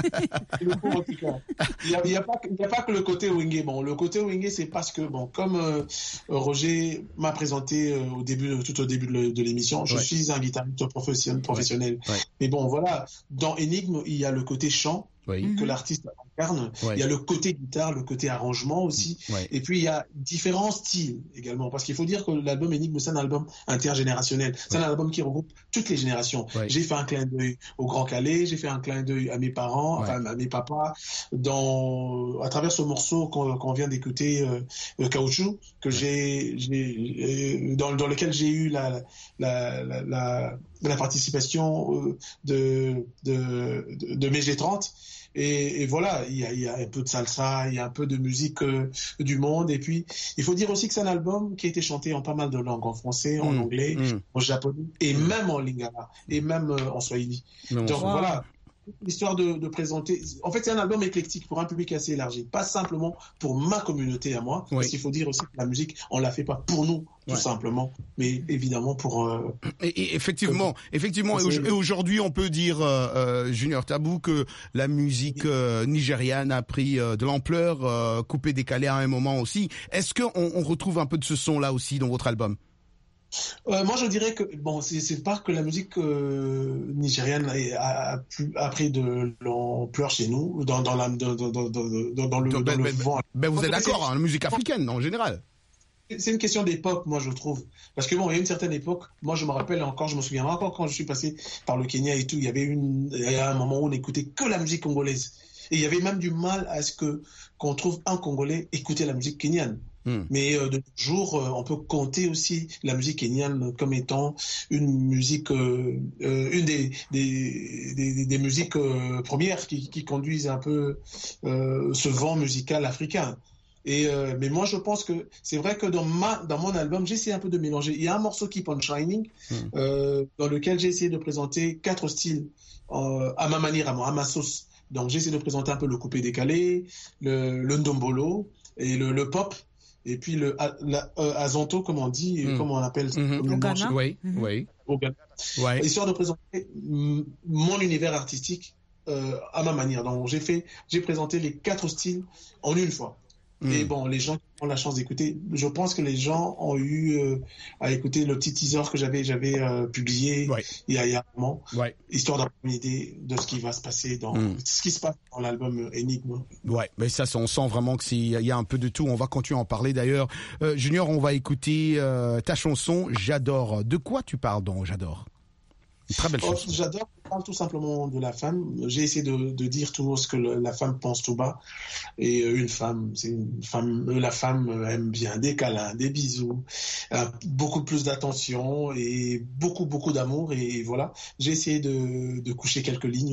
Il n'y a pas que le côté Wenge. Bon, le côté Wenge, c'est parce que comme Roger m'a présenté tout au début de l'émission, je suis un guitariste professionnel. Mais bon, voilà, dans Enigme, il y a le côté chant. Que l'artiste incarne. Il y a le côté guitare, le côté arrangement aussi. Et puis il y a différents styles également. Parce qu'il faut dire que l'album Enigme, c'est un album intergénérationnel. C'est un album qui regroupe toutes les générations. J'ai fait un clin d'œil au Grand Calais, j'ai fait un clin d'œil à mes parents, enfin à mes papas, à travers ce morceau qu'on vient d'écouter, Caoutchouc, que dans lequel j'ai eu la participation de mes G30. Et voilà, il y a un peu de salsa, il y a un peu de musique du monde. Et puis, il faut dire aussi que c'est un album qui a été chanté en pas mal de langues, en français, en anglais, en japonais, et même en lingala, et même en swahili. Donc voilà, l'histoire de présenter. En fait, c'est un album éclectique pour un public assez élargi, pas simplement pour ma communauté à moi, parce qu'il faut dire aussi que la musique, on la fait pas pour nous, tout simplement, mais évidemment pour. Et effectivement. Et aujourd'hui, on peut dire, Junior Tabou, que la musique nigériane a pris de l'ampleur, coupé décalé à un moment aussi. Est-ce qu'on retrouve un peu de ce son-là aussi dans votre album? Moi, je dirais que c'est pas que la musique nigériane a pris de l'ampleur chez nous, dans le vent. Ben vous êtes d'accord, la musique africaine en général. C'est une question d'époque, moi je trouve, parce que il y a une certaine époque. Moi, je me souviens encore quand je suis passé par le Kenya et tout. Il y a un moment où on n'écoutait que la musique congolaise, et il y avait même du mal à ce qu'on trouve un Congolais écouter la musique kenyane. Mais de nos jours, on peut compter aussi la musique kenyane comme étant une musique, une des musiques premières qui conduisent un peu ce vent musical africain. Mais moi, je pense que c'est vrai que dans mon album, j'ai essayé un peu de mélanger. Il y a un morceau Keep on Shining, dans lequel j'ai essayé de présenter 4 styles à ma manière, à ma sauce. Donc j'ai essayé de présenter un peu le coupé décalé, le ndombolo et le pop. Et puis le azonto, comme on dit, comme on appelle ça. Au Ghana. Au Ghana. Histoire de présenter mon univers artistique à ma manière. Donc j'ai présenté les 4 styles en une fois. Et bon, les gens qui ont la chance d'écouter, je pense que les gens ont eu à écouter le petit teaser que j'avais publié il y a un moment, histoire d'avoir une idée de ce qui va se passer ce qui se passe dans l'album Enigme. Ouais, mais ça, on sent vraiment que il y a un peu de tout. On va continuer à en parler d'ailleurs. Junior, on va écouter ta chanson J'adore. De quoi tu parles donc, J'adore? Une très belle chanson. J'adore, je parle tout simplement de la femme. J'ai essayé de dire tout ce que la femme pense tout bas. Et la femme aime bien des câlins, des bisous, beaucoup plus d'attention et beaucoup d'amour. Et voilà, j'ai essayé de coucher quelques lignes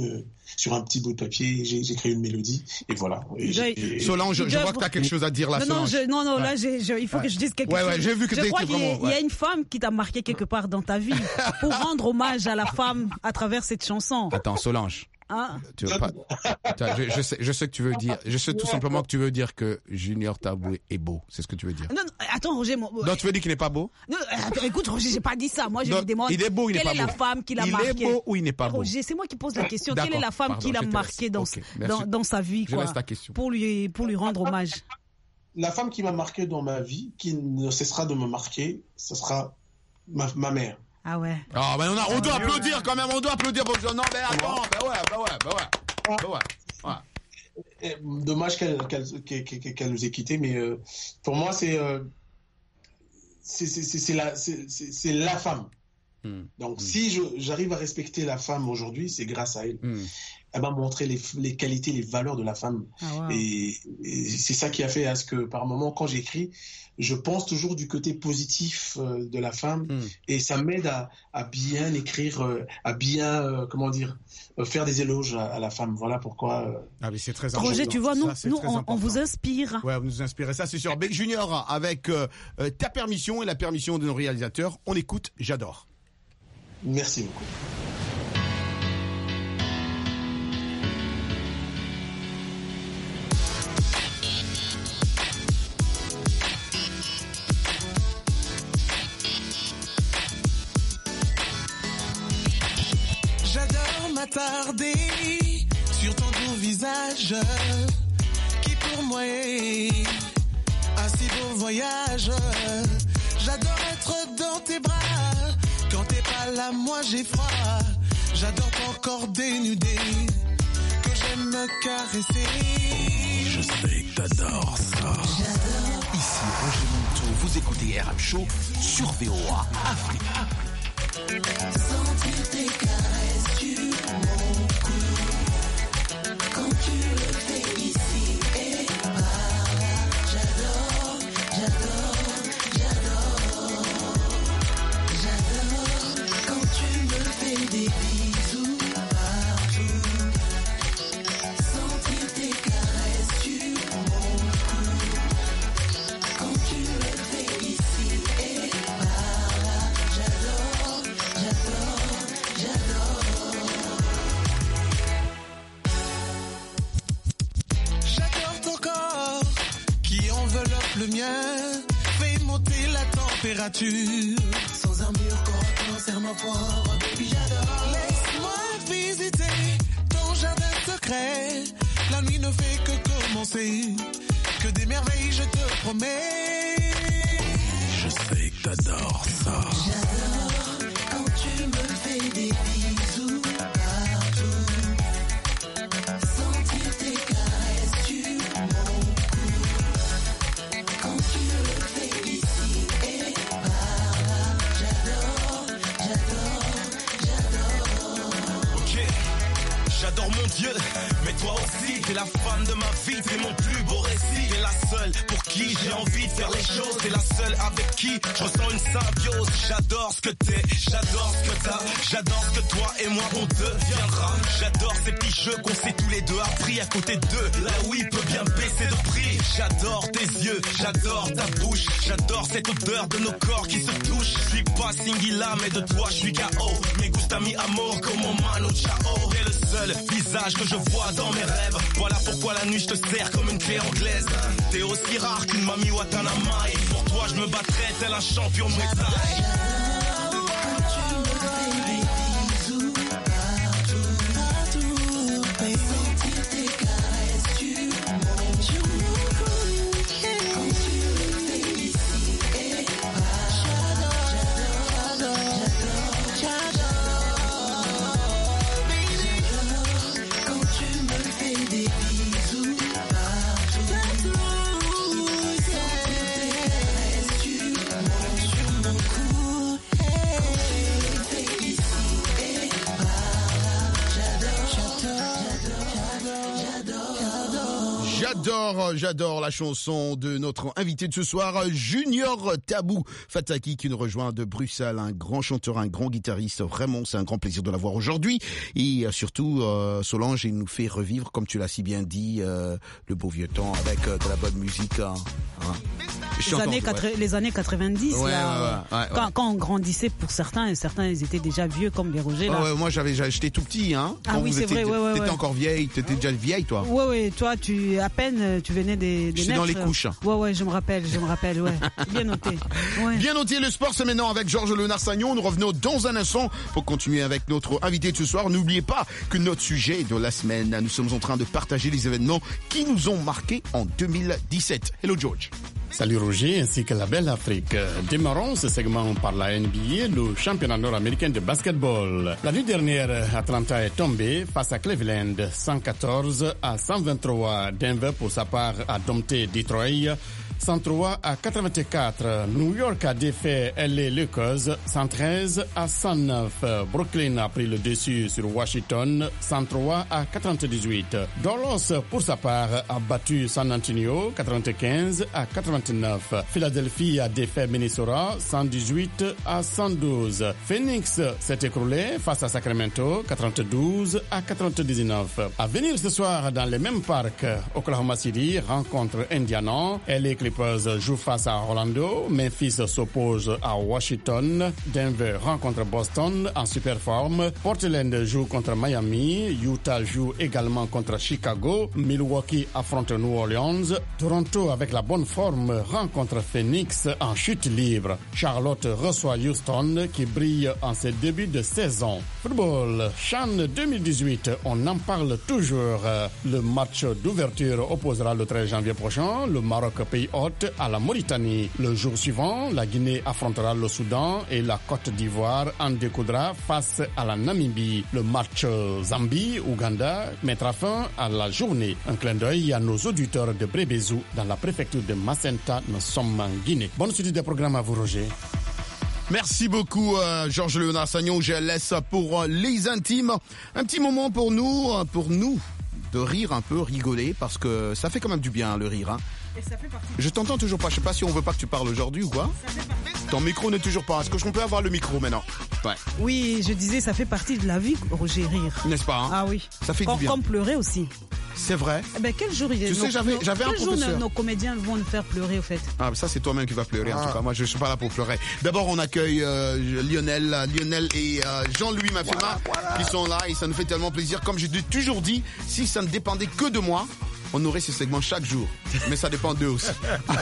sur un petit bout de papier, j'ai créé une mélodie et voilà. Solange, je vois que tu as quelque chose à dire là. Solange. Non, là, il faut que je dise quelque chose. Ouais, j'ai vu que je crois qu'il y a une femme qui t'a marqué quelque part dans ta vie pour rendre hommage à la femme à travers cette chanson. Attends, Solange. Hein? Tu veux pas... je sais que tu veux dire. Je sais tout simplement que tu veux dire que Junior Taboué est beau. C'est ce que tu veux dire. Non, attends, Roger. Donc tu veux dire qu'il n'est pas beau? Non, écoute, Roger, j'ai pas dit ça. Moi, je lui demande. Il est beau, il n'est pas beau. Quelle est la femme qui l'a marqué? Il est beau ou il n'est pas beau? Roger, c'est moi qui pose la question. Quelle est la femme qui l'a marqué dans sa vie, quoi? Je laisse ta question. Pour lui rendre hommage. La femme qui m'a marqué dans ma vie, qui ne cessera de me marquer, ce sera ma mère. Ah ouais. Ah ben on doit applaudir quand même, on doit applaudir pour non mais attends, ouais. Dommage qu'elle nous ait quittés, mais pour moi c'est la femme. Donc si j'arrive à respecter la femme aujourd'hui, c'est grâce à elle. Elle m'a montré les qualités, les valeurs de la femme. Ah, wow. Et c'est ça qui a fait à ce que par moment, quand j'écris, je pense toujours du côté positif de la femme et ça m'aide à bien écrire, à bien, faire des éloges à la femme. Voilà pourquoi. Ah, mais c'est très important. Roger, tu vois, nous on vous inspire. Ouais, vous nous inspirez, ça c'est sûr. Bec Junior, avec ta permission et la permission de nos réalisateurs, on écoute J'adore. Merci beaucoup. M'attarder sur ton beau visage qui pour moi est un si beau voyage. J'adore être dans tes bras quand t'es pas là, moi j'ai froid. J'adore ton corps dénudé que j'aime me caresser. Je sais que t'adores ça. J'adore. Ici Roger Monteau, vous écoutez RM Show sur VOA Afrique. Sentir tes caresses sur mon cou quand tu le fais ici et par là. J'adore, j'adore, j'adore. J'adore quand tu me fais des bisous partout. Sentir tes caresses sur mon cou quand tu le fais ici et par là. J'adore. J'adore ton corps qui enveloppe le mien, fait monter la température. Sans armure, corps, serre-moi fort, baby, j'adore. Laisse-moi visiter ton jardin secret. La nuit ne fait que commencer, que des merveilles je te promets. Je sais que t'adores ça. J'adore quand tu me fais des bisous partout. Sentir tes caresses sur mon cou quand tu le fais ici et par là. J'adore, j'adore, j'adore. Ok, j'adore mon Dieu, mais toi aussi, t'es la femme de ma vie, t'es mon plus beau récit. T'es la seule pour qui j'ai envie de faire les choses, t'es la seule avec qui je ressens une symbiose. J'adore ce que t'es, j'adore ce que t'as, j'adore ce que toi et moi on deviendra. J'adore ces petits jeux qu'on s'est tous les deux appris à côté d'eux, là où il peut bien baisser de prix. J'adore tes yeux, j'adore ta bouche, j'adore cette odeur de nos corps qui se touchent. Je suis pas Singila mais de toi je suis KO. Me gusta mi amor como Manu Chao. T'es le seul visage que je vois dans mes rêves. Voilà pourquoi la nuit je te sers comme une clé anglaise. T'es aussi rare qu'une Mami Watanamai. Pour toi je me battrais tel un champion Muay Thai. J'adore la chanson de notre invité de ce soir, Junior Tabou Fataki, qui nous rejoint de Bruxelles, un grand chanteur, un grand guitariste. Vraiment, c'est un grand plaisir de l'avoir aujourd'hui. Et surtout, Solange, il nous fait revivre, comme tu l'as si bien dit, le beau vieux temps avec de la bonne musique. Les années 90, quand on grandissait pour certains, et certains ils étaient déjà vieux comme les Roger. Là. Moi j'étais tout petit, hein. Ah oui, c'est vrai. T'étais encore vieille, t'étais déjà vieille, toi. Ouais, toi tu venais des J'étais dans les couches. Ouais, je me rappelle, ouais. Bien noté. Ouais. Bien noté, le sport c'est maintenant avec Georges Léonard-Sagnon. Nous revenons dans un instant pour continuer avec notre invité de ce soir. N'oubliez pas que notre sujet de la semaine, nous sommes en train de partager les événements qui nous ont marqués en 2017. Hello George. Salut Roger ainsi que la belle Afrique. Démarrons ce segment par la NBA, le championnat nord-américain de basketball. La nuit dernière, Atlanta est tombé face à Cleveland, 114-123. Denver, pour sa part, a dompté Detroit, 103-84. New York a défait LA Lakers, 113-109. Brooklyn a pris le dessus sur Washington, 103-98. Dallas, pour sa part, a battu San Antonio, 95-89. Philadelphie a défait Minnesota, 118-112. Phoenix s'est écroulé face à Sacramento, 92-99. À venir ce soir dans le même parc, Oklahoma City rencontre Indiana. LA Clippers joue face à Orlando. Memphis s'oppose à Washington. Denver rencontre Boston en super forme. Portland joue contre Miami. Utah joue également contre Chicago. Milwaukee affronte New Orleans. Toronto, avec la bonne forme, rencontre Phoenix en chute libre. Charlotte reçoit Houston qui brille en ses débuts de saison. Football, CHAN 2018, on en parle toujours. Le match d'ouverture opposera le 13 janvier prochain le Maroc, pays hôte, à la Mauritanie. Le jour suivant, la Guinée affrontera le Soudan et la Côte d'Ivoire en découdra face à la Namibie. Le match Zambie-Ouganda mettra fin à la journée. Un clin d'œil à nos auditeurs de Brébézou dans la préfecture de Macenta, nous sommes en Guinée. Bonne suite des programmes à vous, Roger. Merci beaucoup, Georges Léonard-Sagnon. Je laisse pour les intimes un petit moment pour nous de rire un peu, rigoler, parce que ça fait quand même du bien, le rire. Hein. Et ça fait partie. Je t'entends toujours pas. Je sais pas si on veut pas que tu parles aujourd'hui ou quoi. Ton micro n'est toujours pas. Est-ce qu'on peut avoir le micro maintenant? Ouais. Oui, je disais, ça fait partie de la vie, Roger, rire. N'est-ce pas? Hein? Ah oui. Ça fait du bien. Comme pleurer aussi. C'est vrai. Eh ben, quel jour il est? Tu sais, j'avais un professeur. Nos comédiens vont nous faire pleurer, au fait. Ah, ça, c'est toi-même qui vas pleurer, en tout cas. Moi, je suis pas là pour pleurer. D'abord, on accueille Lionel et Jean-Louis Mafema qui sont là, et ça nous fait tellement plaisir. Comme je l'ai toujours dit, si ça ne dépendait que de moi, on aurait ces segments chaque jour. Mais ça dépend d'eux aussi.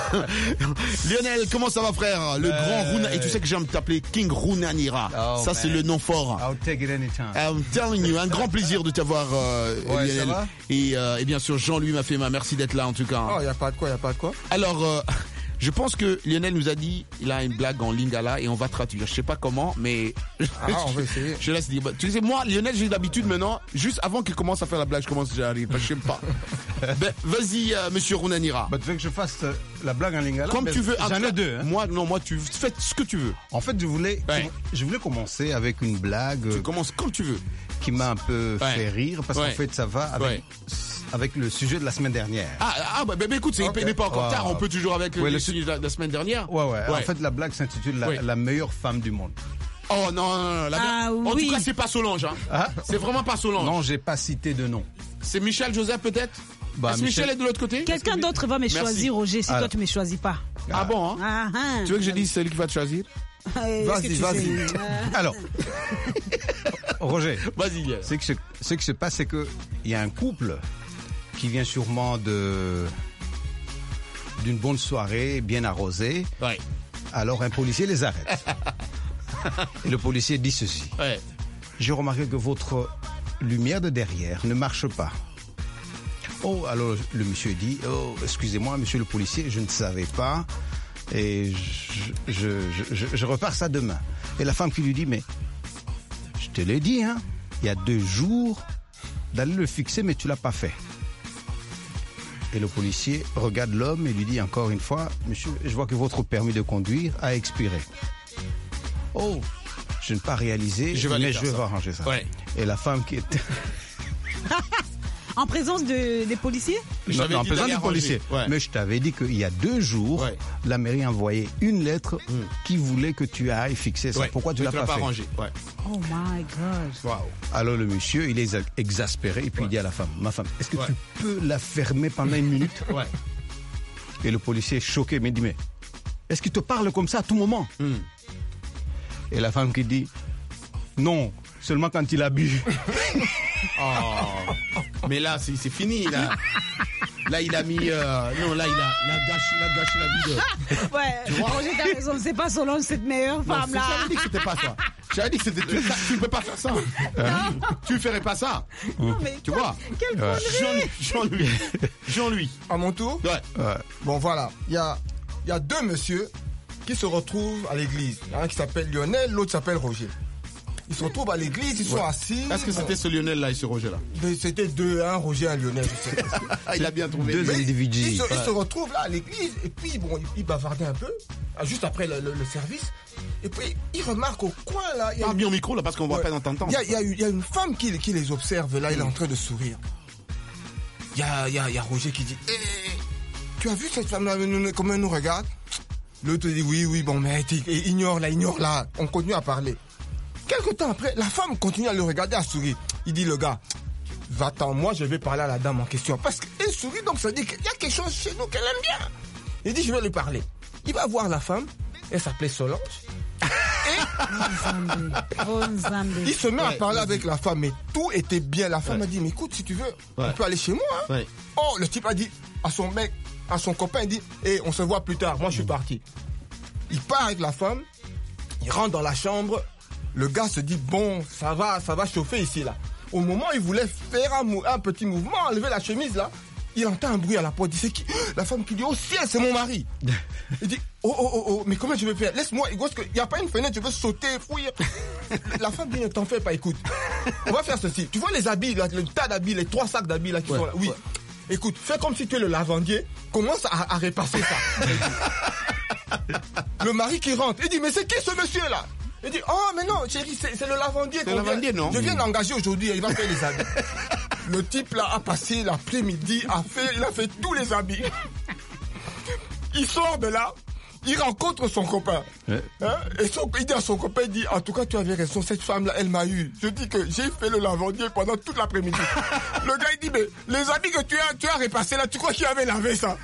Lionel, comment ça va, frère? Le grand Runa. Et tu sais que j'aime t'appeler King Runanira. Oh, ça, c'est le nom fort. I'll take it anytime. I'm telling you, un grand plaisir de t'avoir, Lionel. Et bien sûr, Jean-Louis Mafema, merci d'être là, en tout cas. Oh, y a pas de quoi. Alors, je pense que Lionel nous a dit, il a une blague en lingala et on va traduire. Je sais pas comment, mais on va essayer. Je laisse dire. Tu sais, moi, Lionel, j'ai l'habitude maintenant, juste avant qu'il commence à faire la blague, je commence déjà à rire, parce que je sais pas. Ben, vas-y, monsieur Runanira. Tu veux que je fasse la blague en lingala? Comme tu veux. J'en ai deux. Hein. Moi, tu fais ce que tu veux. En fait, je voulais commencer avec une blague. Tu commences comme tu veux. Qui m'a un peu fait rire, parce qu'en fait, ça va avec le sujet de la semaine dernière. Écoute, il n'est pas encore tard, on peut toujours avec le sujet de la semaine dernière. Ouais. En fait, la blague s'intitule la meilleure femme du monde. Oh non. En tout cas, c'est pas Solange. Hein. C'est vraiment pas Solange. Non, j'ai pas cité de nom. C'est Michel Joseph, peut-être? Est-ce Michel est de l'autre côté? Quelqu'un d'autre va me choisir, Roger, si toi tu me choisis pas. Ah bon, hein? Tu veux que je dise celui qui va te choisir? Vas-y. Alors, Roger, vas-y. Ce qui se passe, c'est que il y a un couple qui vient sûrement d'une bonne soirée bien arrosée. Ouais. Alors un policier les arrête. Et le policier dit ceci. Ouais. J'ai remarqué que votre lumière de derrière ne marche pas. Oh, alors le monsieur dit, oh, excusez-moi, monsieur le policier, je ne savais pas. Et je repars ça demain. Et la femme qui lui dit, mais je te l'ai dit, hein, il y a 2 jours d'aller le fixer, mais tu l'as pas fait. Et le policier regarde l'homme et lui dit encore une fois, monsieur, je vois que votre permis de conduire a expiré. Oh, je n'ai pas réalisé, mais je vais arranger ça. Ouais. Et la femme qui est... En présence des policiers? Non, en présence des policiers. Mais je t'avais dit qu'il y a 2 jours, la mairie a envoyé une lettre qui voulait que tu ailles fixer ça. Pourquoi tu l'as pas fait? Arrangé. Oh my God. Wow. Alors le monsieur, il est exaspéré et puis il dit à la femme, ma femme, est-ce que tu peux la fermer pendant 1 minute? Et le policier est choqué, mais il dit, mais est-ce qu'il te parle comme ça à tout moment? Et la femme qui dit, non, seulement quand il a bu. Mais là, c'est fini, là. Là, il a mis... non, là, il a gâché la vie de... Ouais, tu vois? Roger, t'as raison, c'est pas Solange, cette meilleure femme, là. J'avais dit que c'était pas ça. J'avais dit que c'était... Tu ne peux pas faire ça. Tu ne ferais pas ça. Non, mais tu vois? Quelle connerie. Jean-Louis. À mon tour? Bon, voilà. Il y a 2 messieurs qui se retrouvent à l'église. Il y en a un qui s'appelle Lionel, l'autre s'appelle Roger. Ils se retrouvent à l'église, ils sont assis. Est-ce que c'était ce Lionel-là et ce Roger-là? C'était 2, un Roger et un Lionel. Il a bien trouvé. 2 individus. Ils se retrouvent là à l'église et puis bon, ils bavardaient un peu, juste après le service. Et puis ils remarquent au coin là. Parle bien au micro là parce qu'on ne voit pas dans ton temps. Il y a une femme qui les observe là, il est en train de sourire. Il y a Roger qui dit tu as vu cette femme là, comment elle nous regarde? L'autre dit oui, bon, mais ignore là. On continue à parler. Quelque temps après, la femme continue à le regarder, à sourire. Il dit, le gars, va-t'en, moi je vais parler à la dame en question. Parce qu'elle sourit, donc ça dit qu'il y a quelque chose chez nous qu'elle aime bien. Il dit, je vais lui parler. Il va voir la femme, elle s'appelait Solange. Il se met à parler avec la femme, mais tout était bien. La femme a dit, mais écoute, si tu veux, on peut aller chez moi. Hein. Oh, le type a dit à son mec, à son copain, il dit, on se voit plus tard, moi je suis parti. Il part avec la femme, il rentre dans la chambre. Le gars se dit, bon, ça va chauffer ici, là. Au moment où il voulait faire un petit mouvement, enlever la chemise, là, il entend un bruit à la porte. Il dit, c'est qui? La femme qui dit, oh ciel, c'est mon mari. Il dit, oh, mais comment je vais faire? Laisse-moi, il n'y a pas une fenêtre, je veux sauter, fouiller. La femme dit, ne t'en fais pas, écoute. On va faire ceci. Tu vois les habits, là, le tas d'habits, les 3 sacs d'habits, là, qui sont là? Oui. Écoute, fais comme si tu es le lavandier, commence à repasser ça. Le mari qui rentre, il dit, mais c'est qui ce monsieur-là? Il dit, oh, mais non, chérie, c'est le lavandier. C'est le lavandier, non? Je viens d'engager aujourd'hui, il va faire les habits. Le type, là, a passé l'après-midi, il a fait tous les habits. Il sort de là, il rencontre son copain. Et il dit à son copain, il dit, en tout cas, tu avais raison, cette femme-là, elle m'a eu. Je dis que j'ai fait le lavandier pendant toute l'après-midi. Le gars, il dit, mais les habits que tu as repassés là, tu crois qu'il avait lavé ça?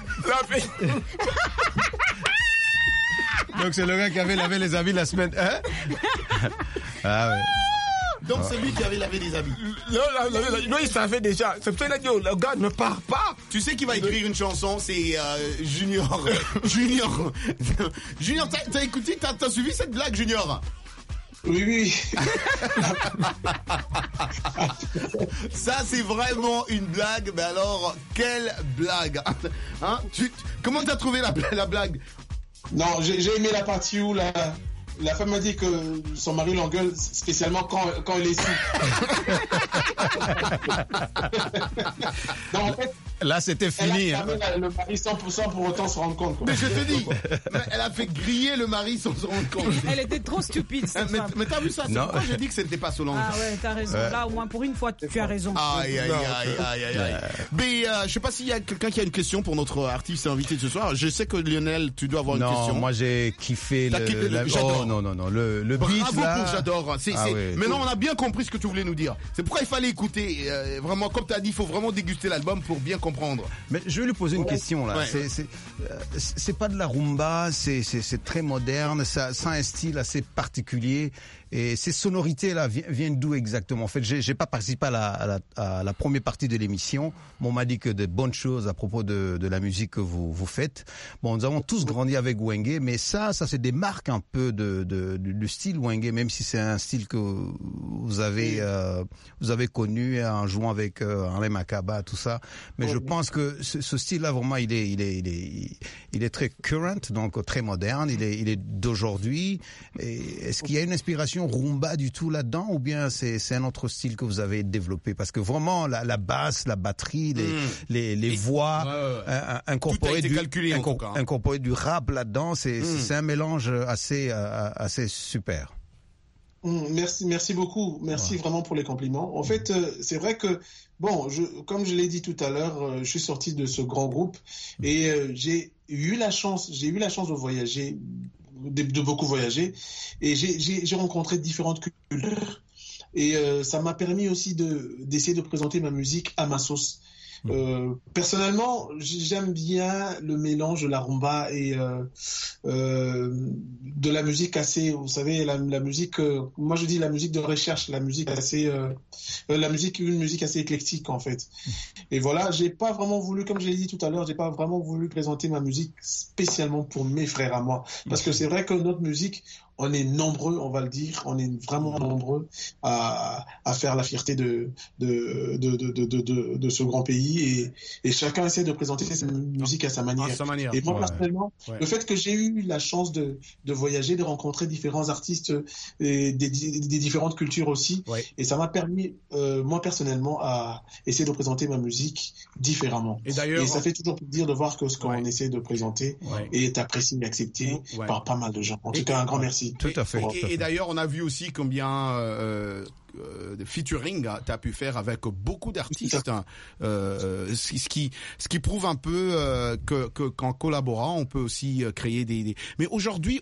Donc c'est le gars qui avait lavé les habits la semaine. Hein? Ah ouais. Donc c'est lui qui avait lavé les habits. Non, il savait déjà. C'est pour ça qu'il a dit, le gars ne part pas. Tu sais qu'il va écrire une chanson, c'est Junior. Junior, t'as écouté, t'as suivi cette blague, Junior? Oui. Ça, c'est vraiment une blague. Mais alors, quelle blague, hein? Comment t'as trouvé la blague? Non, j'ai aimé la partie où la femme m'a dit que son mari l'engueule spécialement quand il est ici. Donc, en fait, là, c'était fini. Elle a fermé le mari 100% pour autant se rendre compte. Quoi. Mais je te dis, elle a fait griller le mari sans se rendre compte. Elle était trop stupide, cette femme. Mais t'as vu ça? C'est pourquoi j'ai dit que c'était pas Solange. Ah ouais, t'as raison. Là, au moins, pour une fois, tu as raison. Aïe. Mais je sais pas s'il y a quelqu'un qui a une question pour notre artiste invité de ce soir. Je sais que Lionel, tu dois avoir une question. Non, moi j'ai kiffé j'adore. Non, le beat Bravo là. pour j'adore. Maintenant, on a bien compris ce que tu voulais nous dire. C'est pourquoi il fallait écouter. Vraiment, comme tu as dit, il faut vraiment déguster l'album pour bien comprendre. Mais je vais lui poser une question là. Ouais. C'est pas de la rumba, c'est très moderne, ça a un style assez particulier. Et ces sonorités là viennent d'où exactement? En fait, j'ai pas participé à la première partie de l'émission. Bon, on m'a dit que de bonnes choses à propos de la musique que vous faites. Bon, nous avons tous grandi avec Wenge, mais ça se démarque un peu du style Wenge, même si c'est un style que vous avez connu en jouant avec Alain Makaba, tout ça. Mais je pense que ce style-là vraiment, il est très current, donc très moderne. Il est d'aujourd'hui. Est-ce qu'il y a une inspiration rumba du tout là-dedans, ou bien c'est un autre style que vous avez développé? Parce que vraiment la basse, la batterie, les voix, incorporer du rap là-dedans, c'est un mélange assez super. Merci beaucoup. Merci vraiment pour les compliments. En fait, c'est vrai que, comme je l'ai dit tout à l'heure, je suis sorti de ce grand groupe et j'ai eu la chance de voyager, de beaucoup voyager, et j'ai rencontré différentes cultures. Et ça m'a permis aussi d'essayer de présenter ma musique à ma sauce. Personnellement, j'aime bien le mélange de la rumba et de la musique assez, vous savez, la musique, moi je dis la musique de recherche, une musique assez éclectique en fait. Et voilà, j'ai pas vraiment voulu, comme je l'ai dit tout à l'heure, j'ai pas vraiment voulu présenter ma musique spécialement pour mes frères à moi, parce que c'est vrai que notre musique, on est nombreux, on va le dire, on est vraiment nombreux à faire la fierté de ce grand pays, et chacun essaie de présenter sa musique à sa manière. Et moi, personnellement, le fait que j'ai eu la chance de voyager, de rencontrer différents artistes et des différentes cultures aussi, et ça m'a permis, moi personnellement, à essayer de présenter ma musique différemment. Et ça fait toujours plaisir de voir que ce qu'on essaie de présenter est apprécié et accepté par pas mal de gens. En tout cas, un grand merci. Tout à fait. Et d'ailleurs, on a vu aussi combien de featuring tu as pu faire avec beaucoup d'artistes, ce qui prouve un peu qu'en collaborant, on peut aussi créer des... Mais aujourd'hui,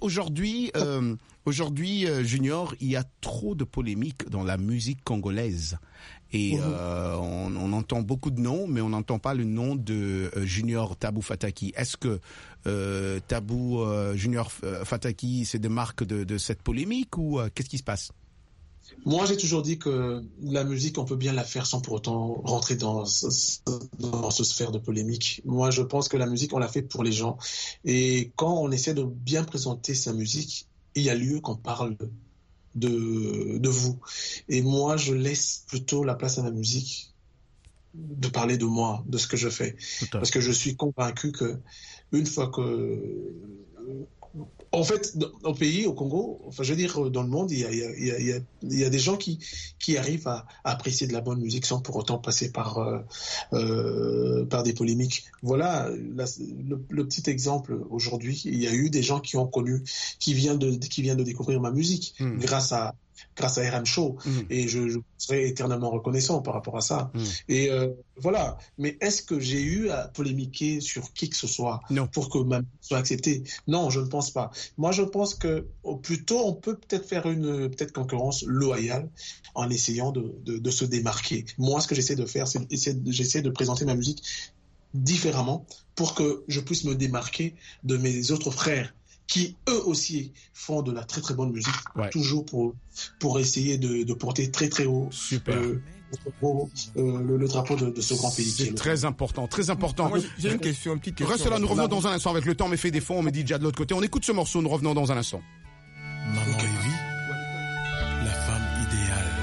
Junior, il y a trop de polémiques dans la musique congolaise. Et on entend beaucoup de noms, mais on n'entend pas le nom de Junior Tabou Fataki. Est-ce que Tabou Junior Fataki se démarque de cette polémique, ou qu'est-ce qui se passe? Moi, j'ai toujours dit que la musique, on peut bien la faire sans pour autant rentrer dans ce sphère de polémique. Moi, je pense que la musique, on la fait pour les gens. Et quand on essaie de bien présenter sa musique, il y a lieu qu'on parle de vous. Et moi, je laisse plutôt la place à la musique de parler de moi, de ce que je fais. Parce que je suis convaincu que une fois que... En fait, au pays, au Congo, enfin, je veux dire, dans le monde, il y a des gens qui arrivent à apprécier de la bonne musique sans pour autant passer par des polémiques. Voilà, le petit exemple aujourd'hui. Il y a eu des gens qui ont connu, qui viennent de découvrir ma musique grâce à RM Show, et je serai éternellement reconnaissant par rapport à ça. Et voilà. Mais est-ce que j'ai eu à polémiquer sur qui que ce soit pour que ma musique soit acceptée? Non, je ne pense pas. Moi, je pense que plutôt on peut peut-être faire une concurrence loyale en essayant de se démarquer. Moi, ce que j'essaie de faire, c'est j'essaie de présenter ma musique différemment pour que je puisse me démarquer de mes autres frères qui eux aussi font de la très très bonne musique, toujours pour essayer de porter très très haut le drapeau de ce grand pays. C'est très important, très important. Moi, j'ai une petite question. Reste là, nous revenons dans un instant avec le temps, mais fait défaut, on me dit déjà de l'autre côté. On écoute ce morceau, nous revenons dans un instant. Maman Evie, la femme idéale.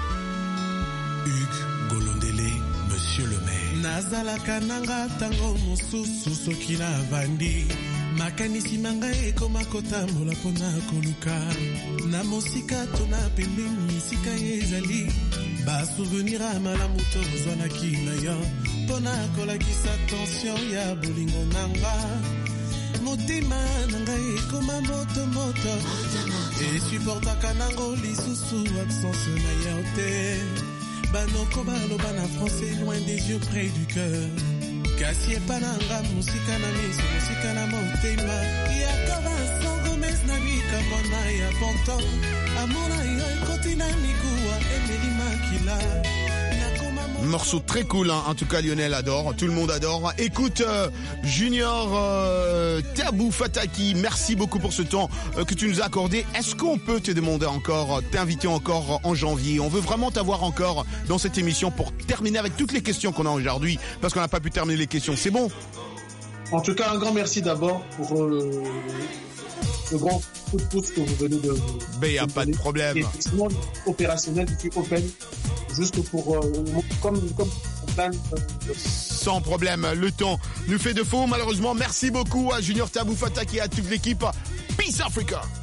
Hugues Golondele, monsieur le maire. Nazalaka nanga tango mosusu soki na vandi. Makanisi manga ekoma kotambola mpona koluka na mosika tona pembeni esika ezali basouvenir ya malamu tozwanaki na yo mpona kolakisa tension ya bolingo nanga motema nanga ekoma motomoto esupportaka nango lisusu absence na yo te banoko baloba na français loin des yeux près du cœur kasi epananga musika na miso musika na motema yakova Gomes na bikambo na ya ponto amona yo ekoti na mikuwa emeli makila. Morceau très cool, hein. En tout cas Lionel adore, tout le monde adore. Écoute, Junior Tabou Fataki, merci beaucoup pour ce temps que tu nous as accordé. Est-ce qu'on peut te demander encore, t'inviter encore en janvier? On veut vraiment t'avoir encore dans cette émission pour terminer avec toutes les questions qu'on a aujourd'hui, parce qu'on n'a pas pu terminer les questions, c'est bon? En tout cas, un grand merci d'abord pour le grand coup de pouce que vous venez de... Ben, il n'y a pas de problème. Et sinon, opérationnel, je suis open, juste pour... comme plan... Sans problème, le temps nous fait défaut, malheureusement. Merci beaucoup à Junior Tabou Fataki et à toute l'équipe. Peace Africa!